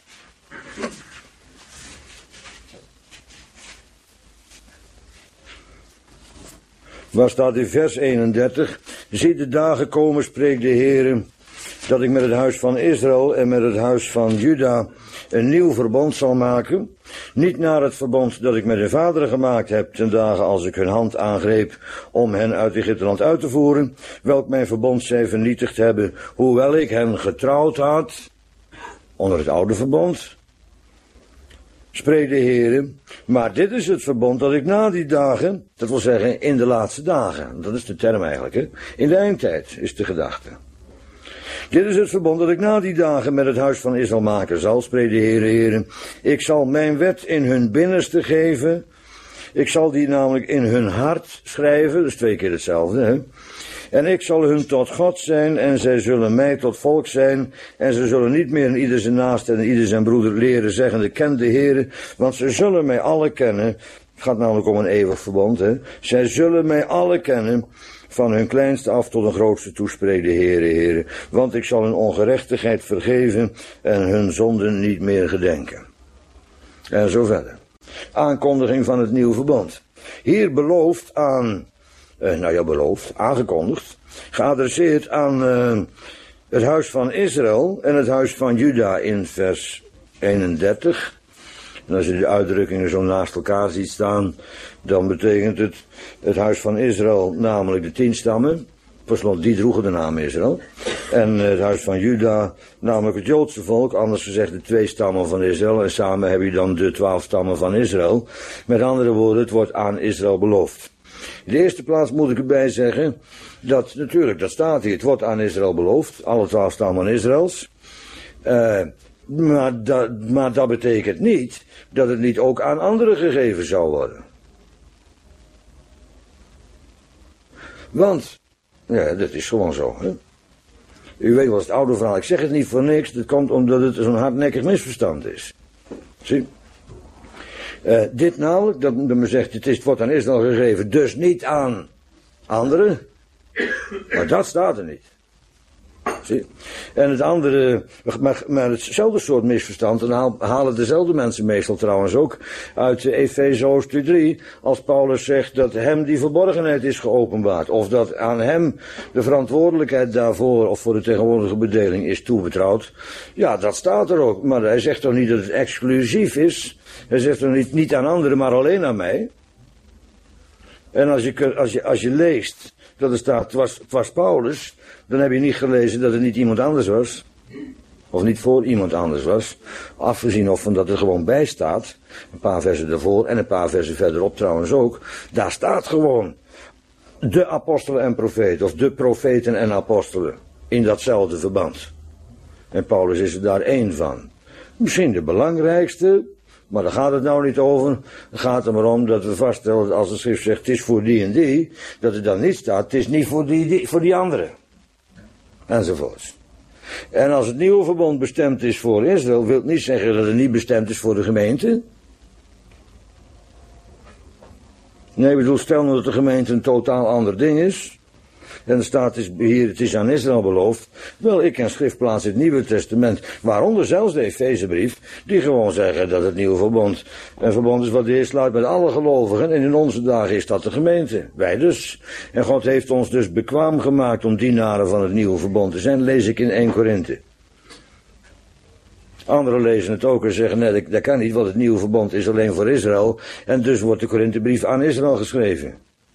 Waar staat in vers eenendertig. Zie de dagen komen, spreekt de Heere, dat ik met het huis van Israël en met het huis van Juda een nieuw verbond zal maken. Niet naar het verbond dat ik met hun vaderen gemaakt heb ten dagen als ik hun hand aangreep om hen uit Egypteland uit te voeren, welk mijn verbond zij vernietigd hebben, hoewel ik hen getrouwd had onder het oude verbond. Spreekt de Heere, maar dit is het verbond dat ik na die dagen, dat wil zeggen in de laatste dagen, dat is de term eigenlijk, hè? In de eindtijd is de gedachte. Dit is het verbond dat ik na die dagen met het huis van Israël maken zal, spreekt de Heere, Heere. Ik zal mijn wet in hun binnenste geven. Ik zal die namelijk in hun hart schrijven, dus twee keer hetzelfde, hè. En ik zal hun tot God zijn en zij zullen mij tot volk zijn. En ze zullen niet meer in ieder zijn naast en in ieder zijn broeder leren zeggen, ken de Heere, want ze zullen mij alle kennen. Het gaat namelijk om een eeuwig verbond, hè. Zij zullen mij alle kennen, van hun kleinste af tot hun grootste toespreekt de Heere, Heere. Want ik zal hun ongerechtigheid vergeven en hun zonden niet meer gedenken. En zo verder. Aankondiging van het nieuwe verbond. Hier beloofd aan, eh, nou ja beloofd, aangekondigd, geadresseerd aan eh, het huis van Israël en het huis van Juda in vers eenendertig. En als je de uitdrukkingen zo naast elkaar ziet staan, dan betekent het het huis van Israël, namelijk de tien stammen, per slot, die droegen de naam Israël. En uh, het huis van Juda, namelijk het Joodse volk, anders gezegd de twee stammen van Israël. En samen heb je dan de twaalf stammen van Israël. Met andere woorden, het wordt aan Israël beloofd. In de eerste plaats moet ik erbij zeggen, dat natuurlijk, dat staat hier, het wordt aan Israël beloofd. Alle twaalf stammen Israëls. Uh, maar, dat, maar dat betekent niet dat het niet ook aan anderen gegeven zou worden. Want, ja, dat is gewoon zo. Hè? U weet wel, het oude verhaal, ik zeg het niet voor niks, dat komt omdat het zo'n hardnekkig misverstand is. Zie? Uh, dit namelijk, dat men zegt, het, is, het wordt aan Israël gegeven, dus niet aan anderen. Maar dat staat er niet. Zie? En het andere, maar, maar hetzelfde soort misverstand, en halen dezelfde mensen meestal trouwens ook uit Efeze hoofdstuk drie, als Paulus zegt dat hem die verborgenheid is geopenbaard, of dat aan hem de verantwoordelijkheid daarvoor, of voor de tegenwoordige bedeling is toebetrouwd. Ja, dat staat er ook, maar hij zegt toch niet dat het exclusief is, hij zegt toch niet, niet aan anderen, maar alleen aan mij. En als je, als je, als je leest dat er staat, het was, het was Paulus, dan heb je niet gelezen dat het niet iemand anders was. Of niet voor iemand anders was. Afgezien of van dat er gewoon bij staat. Een paar versen daarvoor en een paar versen verderop trouwens ook. Daar staat gewoon de apostelen en profeten. Of de profeten en apostelen. In datzelfde verband. En Paulus is er daar één van. Misschien de belangrijkste. Maar daar gaat het nou niet over. Het gaat er maar om dat we vaststellen dat als de schrift zegt het is voor die en die. Dat er dan niet staat het is niet voor die, die, voor die anderen. Enzovoorts. En als het nieuwe verbond bestemd is voor Israël, wil het niet zeggen dat het niet bestemd is voor de gemeente. Nee, ik bedoel, stel nou dat de gemeente een totaal ander ding is. En er staat hier, het is aan Israël beloofd. Wel, ik ken schriftplaatsen in het Nieuwe Testament, waaronder zelfs de Efezebrief, die gewoon zeggen dat het nieuwe verbond een verbond is wat de Heer sluit met alle gelovigen. En in onze dagen is dat de gemeente. Wij dus. En God heeft ons dus bekwaam gemaakt om dienaren van het nieuwe verbond te zijn, lees ik in Eerste Korinthe. Anderen lezen het ook en zeggen, nee, dat kan niet, want het nieuwe verbond is alleen voor Israël. En dus wordt de Korinthebrief aan Israël geschreven.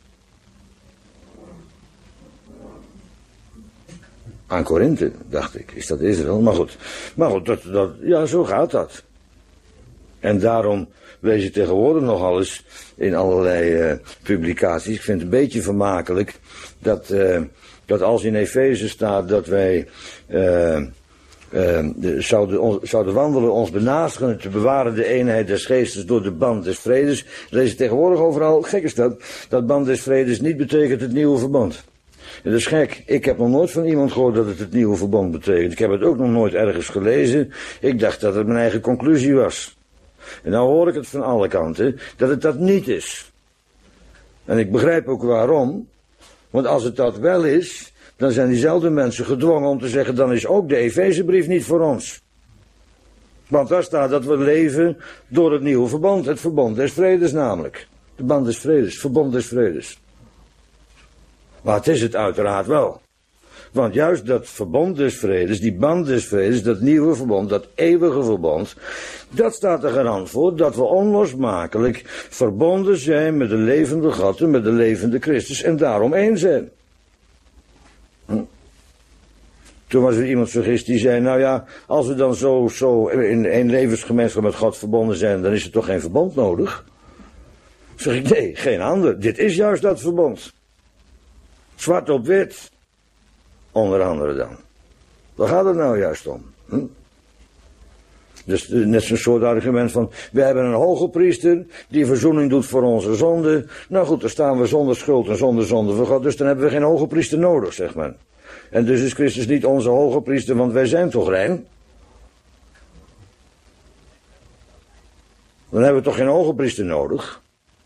Aan Korinthe, dacht ik, is dat Israël. Maar goed, maar goed dat, dat, ja, zo gaat dat. En daarom lees je tegenwoordig nogal eens in allerlei uh, publicaties. Ik vind het een beetje vermakelijk dat, uh, dat als in Efeze staat dat wij uh, uh, de, zouden, on, zouden wandelen ons benaastigen te bewaren de eenheid des geestes door de band des vredes. Lees je tegenwoordig overal, gek is dat, dat band des vredes niet betekent het nieuwe verbond. Dat is gek. Ik heb nog nooit van iemand gehoord dat het het nieuwe verbond betekent. Ik heb het ook nog nooit ergens gelezen. Ik dacht dat het mijn eigen conclusie was. En nou hoor ik het van alle kanten, dat het dat niet is. En ik begrijp ook waarom. Want als het dat wel is, dan zijn diezelfde mensen gedwongen om te zeggen, dan is ook de Efezebrief niet voor ons. Want daar staat dat we leven door het nieuwe verbond. Het verbond des vredes namelijk. De band des vredes, het verbond des vredes. Maar het is het uiteraard wel. Want juist dat verbond des vredes, die band des vredes, dat nieuwe verbond, dat eeuwige verbond, dat staat er garant voor dat we onlosmakelijk verbonden zijn met de levende God en met de levende Christus en daarom één zijn. Hm. Toen was er iemand vergist die zei, nou ja, als we dan zo, zo in één levensgemeenschap met God verbonden zijn, dan is er toch geen verbond nodig? Zeg ik, nee, geen ander. Dit is juist dat verbond. Zwart op wit. Onder andere dan. Waar gaat het nou juist om? Hm? Dus net zo'n soort argument van, we hebben een hoge priester die verzoening doet voor onze zonde. Nou goed, dan staan we zonder schuld en zonder zonde voor God, dus dan hebben we geen hoge priester nodig, zegt men. En dus is Christus niet onze hoge priester, want wij zijn toch rein? Dan hebben we toch geen hoge priester nodig?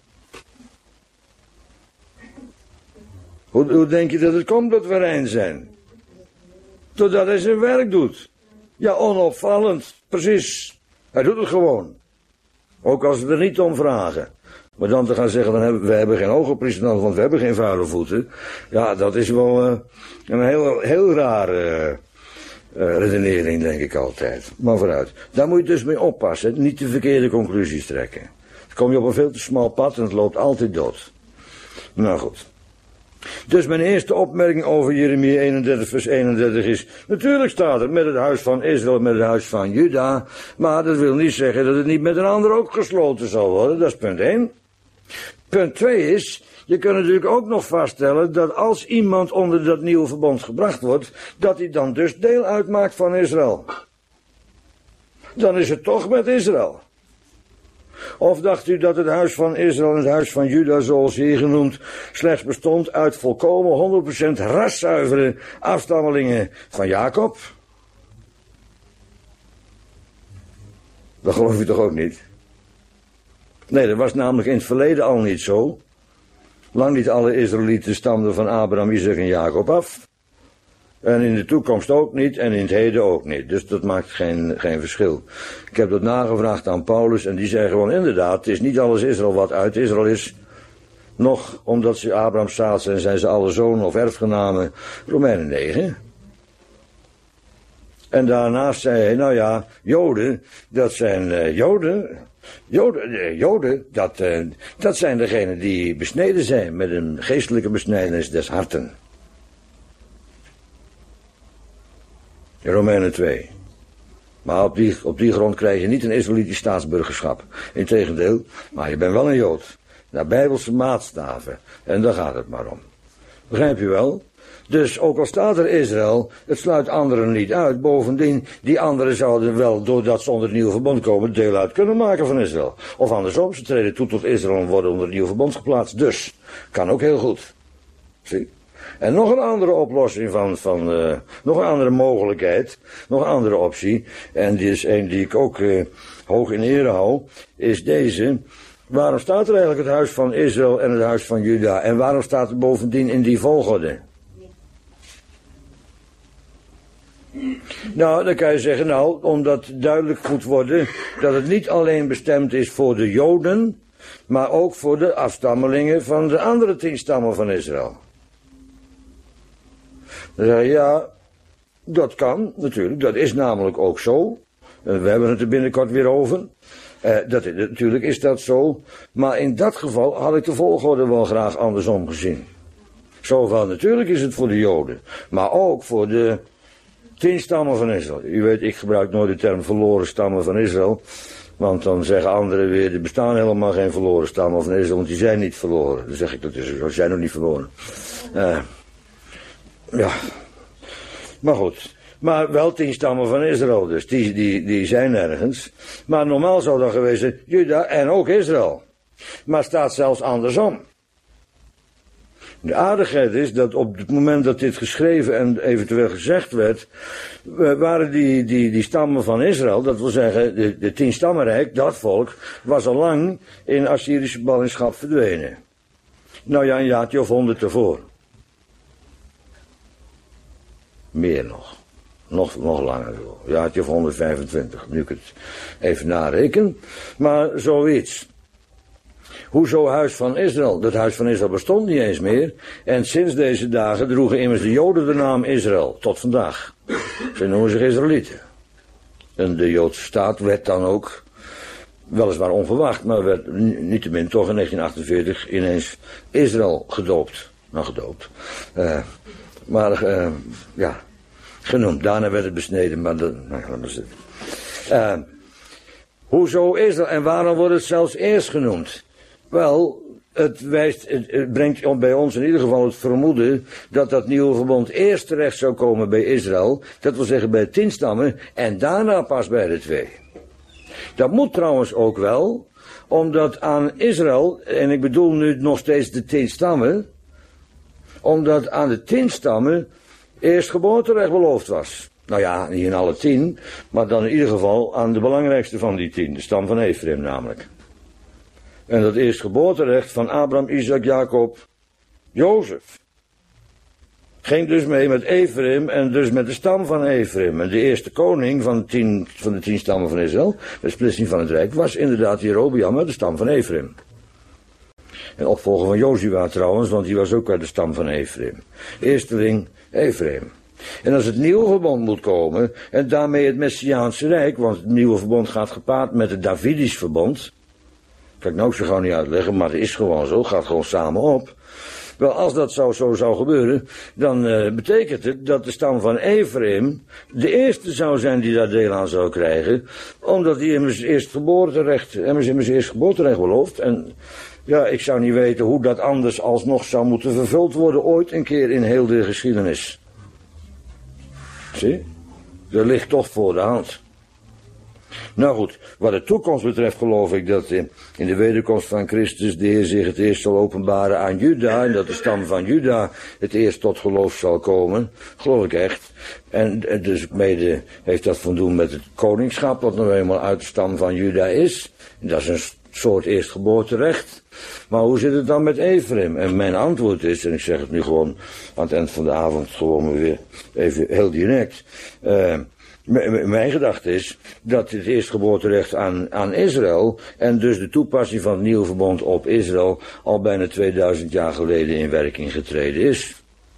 Hoe, hoe denk je dat het komt dat we rein zijn? Doordat hij zijn werk doet. Ja, onopvallend. Precies. Hij doet het gewoon. Ook als we er niet om vragen. Maar dan te gaan zeggen, dan hebben, we hebben geen hoge priester nodig, want we hebben geen vuile voeten. Ja, dat is wel uh, een heel, heel rare uh, redenering, denk ik altijd. Maar vooruit. Daar moet je dus mee oppassen. Niet de verkeerde conclusies trekken. Dan kom je op een veel te smal pad en het loopt altijd dood. Nou goed. Dus mijn eerste opmerking over Jeremia eenendertig vers eenendertig is, natuurlijk staat er met het huis van Israël, met het huis van Juda, maar dat wil niet zeggen dat het niet met een ander ook gesloten zal worden, dat is punt één. Punt twee is, je kunt natuurlijk ook nog vaststellen dat als iemand onder dat nieuwe verbond gebracht wordt, dat hij dan dus deel uitmaakt van Israël. Dan is het toch met Israël. Of dacht u dat het huis van Israël en het huis van Juda, zoals hier genoemd, slechts bestond uit volkomen honderd procent raszuivere afstammelingen van Jacob? Dat geloof je toch ook niet? Nee, dat was namelijk in het verleden al niet zo. Lang niet alle Israëlieten stamden van Abraham, Isaac en Jacob af. En in de toekomst ook niet en in het heden ook niet. Dus dat maakt geen, geen verschil. Ik heb dat nagevraagd aan Paulus en die zei gewoon inderdaad, het is niet alles Israël wat uit Israël is. Nog omdat ze Abrahams zaad zijn, zijn ze alle zonen of erfgenamen. Romeinen negen. En daarnaast zei hij, nou ja, Joden, dat zijn uh, Joden. Joden, uh, Joden dat, uh, dat zijn degenen die besneden zijn met een geestelijke besnijdenis des harten. Romeinen twee. Maar op die, op die grond krijg je niet een Israëlitisch staatsburgerschap. Integendeel, maar je bent wel een Jood. Naar bijbelse maatstaven. En daar gaat het maar om. Begrijp je wel? Dus ook al staat er Israël, het sluit anderen niet uit. Bovendien, die anderen zouden wel, doordat ze onder het nieuwe verbond komen, deel uit kunnen maken van Israël. Of andersom, ze treden toe tot Israël en worden onder het nieuwe verbond geplaatst. Dus, kan ook heel goed. Zie? En nog een andere oplossing van, van uh, nog een andere mogelijkheid, nog een andere optie, en die is een die ik ook uh, hoog in ere hou, is deze. Waarom staat er eigenlijk het huis van Israël en het huis van Juda? En waarom staat het bovendien in die volgorde? Nou, dan kan je zeggen, nou, omdat duidelijk moet worden dat het niet alleen bestemd is voor de Joden, maar ook voor de afstammelingen van de andere tien stammen van Israël. Dan zeg je, ja, dat kan natuurlijk, dat is namelijk ook zo. En we hebben het er binnenkort weer over. Uh, dat, natuurlijk is dat zo, maar in dat geval had ik de volgorde wel graag andersom gezien. Zo van, natuurlijk is het voor de Joden, maar ook voor de tien stammen van Israël. U weet, ik gebruik nooit de term verloren stammen van Israël, want dan zeggen anderen weer, er bestaan helemaal geen verloren stammen van Israël, want die zijn niet verloren. Dan zeg ik, dat is zo, ze zijn nog niet verloren. Uh, ja, maar goed. Maar wel tien stammen van Israël dus, die, die, die zijn ergens. Maar normaal zou dat geweest zijn, Juda en ook Israël. Maar het staat zelfs andersom. De aardigheid is dat op het moment dat dit geschreven en eventueel gezegd werd, waren die, die, die stammen van Israël, dat wil zeggen de, de tien stammenrijk, dat volk, was al lang in Assyrische ballingschap verdwenen. Nou ja, een jaartje of honderd ervoor. Meer nog. Nog, nog langer, een jaartje of honderdvijfentwintig, nu ik het even nareken. Maar zoiets. Hoezo huis van Israël? Dat huis van Israël bestond niet eens meer. En sinds deze dagen droegen immers de Joden de naam Israël, tot vandaag. Ze noemen zich Israëlieten. En de Joodse staat werd dan ook, weliswaar onverwacht, maar werd niettemin toch in negentien achtenveertig ineens Israël gedoopt. Nou, gedoopt. Uh, maar, uh, ja... genoemd. Daarna werd het besneden, maar dat, nou, laat maar zitten. Uh, hoezo Israël? En waarom wordt het zelfs eerst genoemd? Wel, het wijst, het, het brengt bij ons in ieder geval het vermoeden dat dat nieuwe verbond eerst terecht zou komen bij Israël, dat wil zeggen bij de tien stammen, en daarna pas bij de twee. Dat moet trouwens ook wel, omdat aan Israël, en ik bedoel nu nog steeds de tien stammen, omdat aan de tien stammen eerst geboorterecht beloofd was. Nou ja, niet in alle tien, maar dan in ieder geval aan de belangrijkste van die tien, de stam van Ephraim namelijk. En dat eerst geboorterecht van Abraham, Isaac, Jacob, Jozef. Ging dus mee met Ephraim en dus met de stam van Ephraim. En de eerste koning van de tien, van de tien stammen van Israël, de splitsing van het rijk, was inderdaad Jerobeam uit de stam van Ephraim. En opvolger van Jozua trouwens, want die was ook uit de stam van Ephraim. Eersteling Ephraim. En als het nieuwe verbond moet komen, en daarmee het Messiaanse Rijk, want het nieuwe verbond gaat gepaard met het Davidisch verbond, kan ik nou ook zo gauw niet uitleggen, maar het is gewoon zo, het gaat gewoon samen op. Wel, als dat zou, zo zou gebeuren, dan uh, betekent het dat de stam van Ephraim de eerste zou zijn die daar deel aan zou krijgen, omdat hij immers eerst geboorterecht, immers immers eerst geboorterecht belooft. En ja, ik zou niet weten hoe dat anders alsnog zou moeten vervuld worden ooit een keer in heel de geschiedenis. Zie, dat ligt toch voor de hand. Nou goed, wat de toekomst betreft geloof ik dat in de wederkomst van Christus de Heer zich het eerst zal openbaren aan Juda, en dat de stam van Juda het eerst tot geloof zal komen, geloof ik echt. En dus mede heeft dat van doen met het koningschap, wat nou eenmaal uit de stam van Juda is. Dat is een soort eerstgeboorterecht. Maar hoe zit het dan met Ephraim? En mijn antwoord is, en ik zeg het nu gewoon aan het eind van de avond gewoon weer even heel direct. Uh, Mijn gedachte is dat het eerstgeboorterecht aan, aan Israël en dus de toepassing van het nieuwe verbond op Israël al bijna tweeduizend jaar geleden in werking getreden is.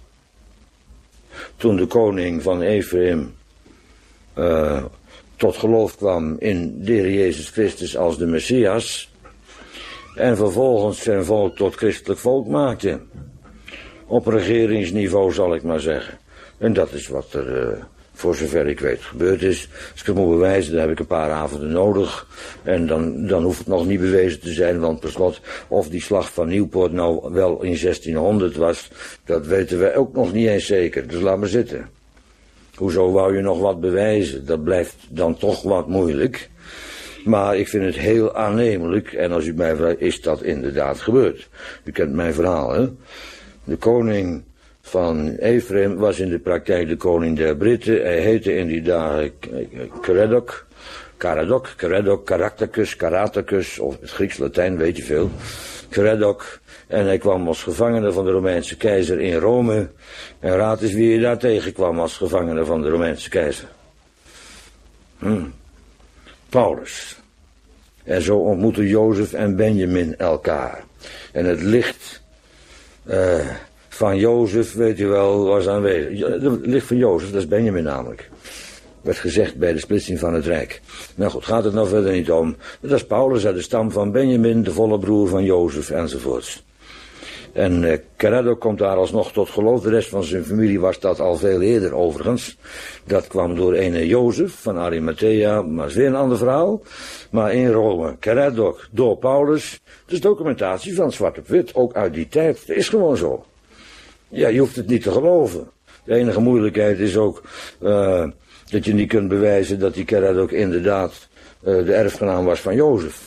Toen de koning van Ephraim uh, tot geloof kwam in de Heer Jezus Christus als de Messias en vervolgens zijn volk tot christelijk volk maakte. Op regeringsniveau zal ik maar zeggen. En dat is wat er... Uh, voor zover ik weet gebeurd is. Als ik het moet bewijzen, dan heb ik een paar avonden nodig. En dan, dan hoeft het nog niet bewezen te zijn, want per slot, of die slag van Nieuwpoort nou wel in zestienhonderd was, dat weten wij ook nog niet eens zeker. Dus laat maar zitten. Hoezo wou je nog wat bewijzen? Dat blijft dan toch wat moeilijk. Maar ik vind het heel aannemelijk, en als u mij vraagt, is dat inderdaad gebeurd. U kent mijn verhaal, hè? De koning van Ephraim was in de praktijk de koning der Britten. Hij heette in die dagen Caradok, Caradok, Caradok, Caractacus, Caratacus, of het Grieks-Latijn, weet je veel. Caradok. En hij kwam als gevangene van de Romeinse keizer in Rome. En raad eens wie je daar tegenkwam als gevangene van de Romeinse keizer. Hm. Paulus. En zo ontmoetten Jozef en Benjamin elkaar. En het licht... Uh, van Jozef, weet u wel, was aanwezig. Het licht van Jozef, dat is Benjamin namelijk. Werd gezegd bij de splitsing van het Rijk. Nou goed, gaat het nou verder niet om. Dat is Paulus uit de stam van Benjamin, de volle broer van Jozef enzovoorts. En uh, Caradok komt daar alsnog tot geloof. De rest van zijn familie was dat al veel eerder overigens. Dat kwam door ene Jozef van Arimathea, maar is weer een ander verhaal. Maar in Rome, Caradok door Paulus. Dus documentatie van zwart op wit, ook uit die tijd. Dat is gewoon zo. Ja, je hoeft het niet te geloven. De enige moeilijkheid is ook uh, dat je niet kunt bewijzen dat die Caradok inderdaad uh, de erfgenaam was van Jozef.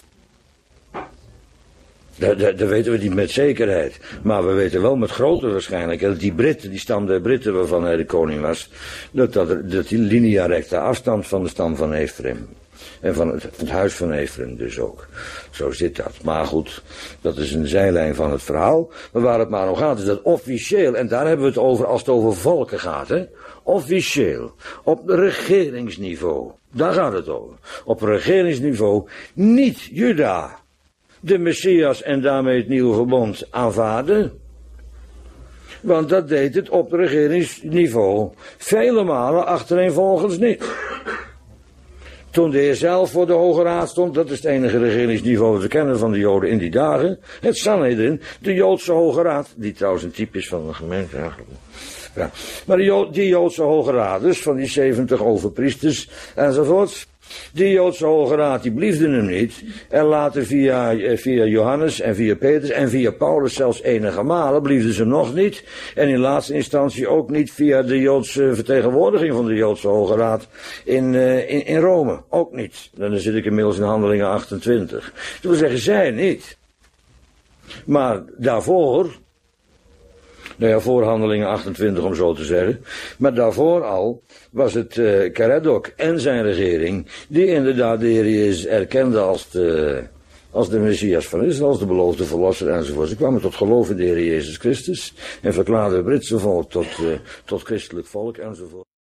Dat, dat, dat weten we niet met zekerheid. Maar we weten wel met grote waarschijnlijkheid dat die Britten, die stam der Britten waarvan hij de koning was, dat, dat, dat die linea recta afstamt van de stam van Ephraim. En van het, het huis van Ephraim dus ook. Zo zit dat. Maar goed, dat is een zijlijn van het verhaal. Maar waar het maar om gaat is dat officieel, en daar hebben we het over als het over volken gaat, hè. Officieel, op regeringsniveau, daar gaat het over. Op regeringsniveau niet Juda de Messias en daarmee het nieuwe verbond aanvaarden. Want dat deed het op regeringsniveau vele malen achtereenvolgens niet. Toen de Heer zelf voor de Hoge Raad stond, dat is het enige regeringsniveau dat we kennen van de Joden in die dagen, het Sanhedrin, de Joodse Hoge Raad, die trouwens een type is van een gemeente eigenlijk. Ja. Maar die, Jo- die Joodse Hoge Raad, dus van die zeventig overpriesters enzovoorts, die Joodse Hoge Raad, die bliefden hem niet. En later via, via Johannes en via Petrus en via Paulus zelfs enige malen bliefden ze nog niet. En in laatste instantie ook niet via de Joodse vertegenwoordiging van de Joodse Hoge Raad in, uh, in, in Rome. Ook niet. Dan zit ik inmiddels in Handelingen achtentwintig. Dat wil zeggen, zij niet. Maar daarvoor... Nou ja, voor Handelingen achtentwintig om zo te zeggen. Maar daarvoor al was het uh, Caradok en zijn regering die inderdaad de Heer Jezus erkende als de, als de Messias van Israël, als de beloofde verlosser enzovoort. Ze kwamen tot geloof in de Heer Jezus Christus en verklaarden het Britse volk tot, uh, tot christelijk volk enzovoort.